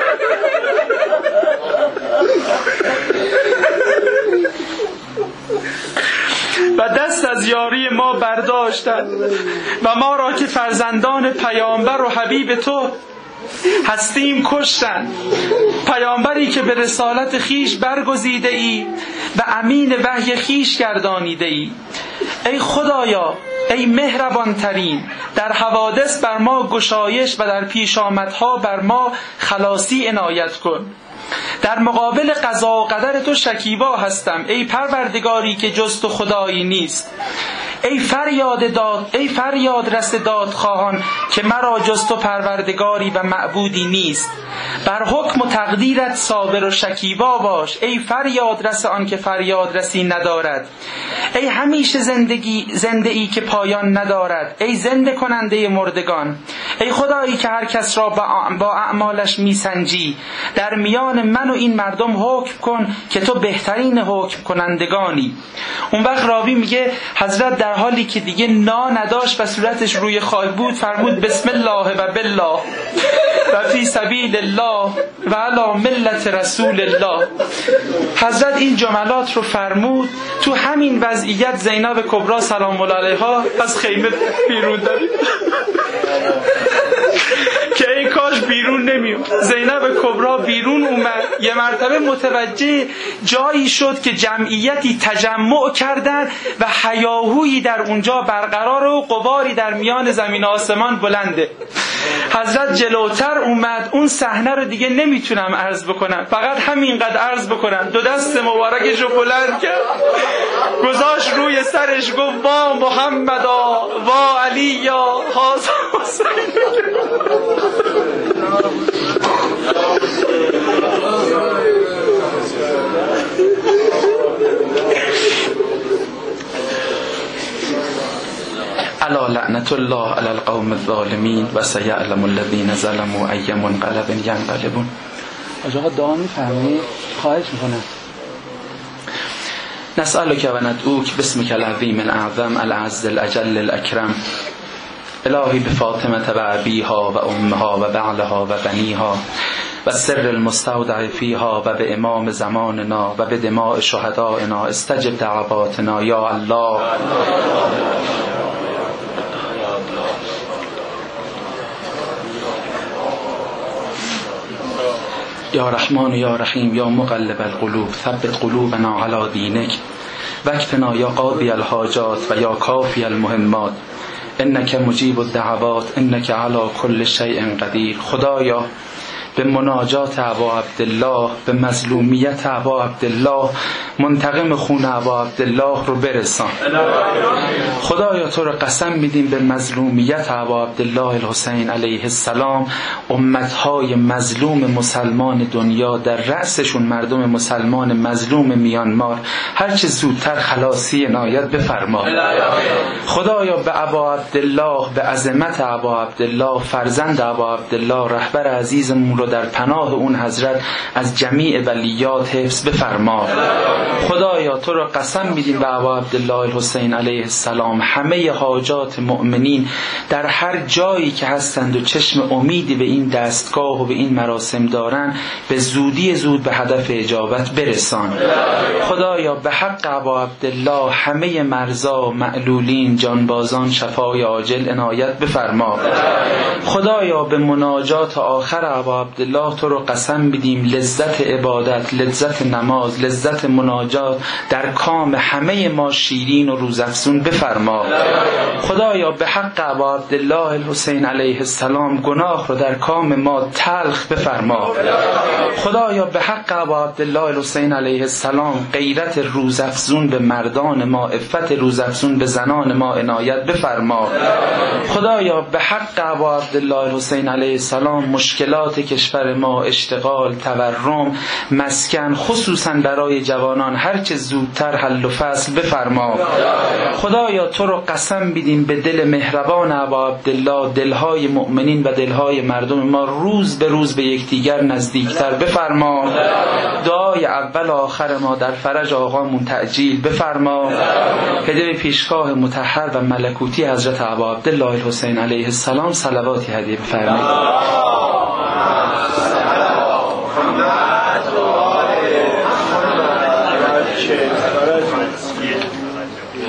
و دست از یاری ما برداشتند و ما را که فرزندان پیامبر و حبیب تو هستیم کشتند. پیامبری که به رسالت خیش برگزیده ای و امین وحی خیش گردانیده ای. ای خدایا، ای مهربان ترین، در حوادث بر ما گشایش و در پیش آمدها بر ما خلاصی عنایت کن. در مقابل قضا و قدر تو شکیبا هستم ای پروردگاری که جز تو خدایی نیست. ای فریاد داد ای فریاد رس دادخواهان که مرا جز تو پروردگاری و معبودی نیست. بر حکم و تقدیرت صابر و شکیبا باش ای فریاد رس آن که فریاد رسی ندارد. ای همیشه زندگی زنده ای که پایان ندارد. ای زنده کننده مردگان. ای خدایی که هر کس را با اعمالش میسنجی، در میان من و این مردم حکم کن که تو بهترین حکم کنندگانی. اون وقت راوی میگه حضرت در حالی که دیگه نا نداشت و صورتش روی خاک بود فرمود بسم الله و بالله و فی سبیل الله و علی ملت رسول الله. حضرت این جملات رو فرمود. تو همین وضعیت زینب کبرا سلام الله علیها از خیمه بیرون دارید که ای کاش بیرون نمیومد. زینب کبرا بیرون اومد، یه مرتبه متوجه جایی شد که جمعیتی تجمع کردن و هیاهویی در اونجا برقرار و غباری در میان زمین و آسمان بلنده. حضرت جلوتر اومد. اون صحنه رو دیگه نمیتونم عرض بکنم، فقط همینقدر عرض بکنم. دو دست مبارکش رو بلند کرد، گذاشت روی سرش، گفت وا محمدا وا علی یا حاضر حسین. الا لعنت الله علی القوم الظالمین و سیعلم الذین ظلموا ای منقلب ینقلبون. آقا دعا میفرمایید؟ خواهش میکنم. نسألک و ندعوک باسمک العظیم الاعظم العز الاجل الاکرم. الهی بفاطمه و ابیها و امها و بعلها و بنیها و سر المستودع فیها و به امام زماننا و به دماء شهدائنا استجب دعواتنا یا الله. یا رحمان یا رحیم یا مقلب القلوب ثبت قلوبنا علی دینک واکفنا یا قاضی الحاجات و یا کافی المهمات انک مجیب الدعوات انک علی کل شیء قدیر. خدایا به مناجات ابا عبدالله، به مظلومیت ابا عبدالله، منتقم خون ابا عبدالله رو برسان. خدایا تو رو قسم میدیم به مظلومیت ابا عبدالله الحسین علیه السلام امتهای مظلوم مسلمان دنیا، در رأسشون مردم مسلمان مظلوم میانمار، هرچه زودتر خلاصی عنایت بفرما. خدایا به ابا عبدالله، به عظمت ابا عبدالله فرزند ابا عبدالله رهبر عزیزمون رو در پناه اون حضرت از جمیع بلیات حفظ بفرما. خدایا تو را قسم میدیم به ابا عبدالله الحسین علیه السلام همه حاجات مؤمنین در هر جایی که هستند و چشم امیدی به این دستگاه و به این مراسم دارن به زودی زود به هدف اجابت برسان. خدایا به حق ابا عبدالله همه مرضا معلولین جانبازان شفای عاجل عنایت بفرما. خدایا به مناجات آخر ابا عبدالله تو رو قسم میدیم لذت عبادت، لذت نماز، لذت مناجات در کام همه ما شیرین و روزافزون بفرما. خدایا به حق ابا عبدالله الحسین علیه السلام گناه رو در کام ما تلخ بفرما. خدایا به حق ابا عبدالله الحسین علیه السلام غیرت روزافزون به مردان ما، عفت روزافزون به زنان ما عنایت بفرما. خدایا به حق ابا عبدالله الحسین علیه السلام مشکلاتی که کشور ما اشتغال، تورم، مسکن، خصوصا برای جوانان هر چه زودتر حل و فصل بفرما. خدایا تو رو قسم بیدیم به دل مهربان ابا عبدالله، دلهای مؤمنین و دلهای مردم ما روز به روز به یکدیگر نزدیکتر بفرما. دعای اول و آخر ما در فرج آقامون تعجیل بفرما. هدیه پیشگاه مطهر و ملکوتی حضرت ابا عبدالله الحسین علیه السلام صلواتی هدیه بفرمایید. Thank you.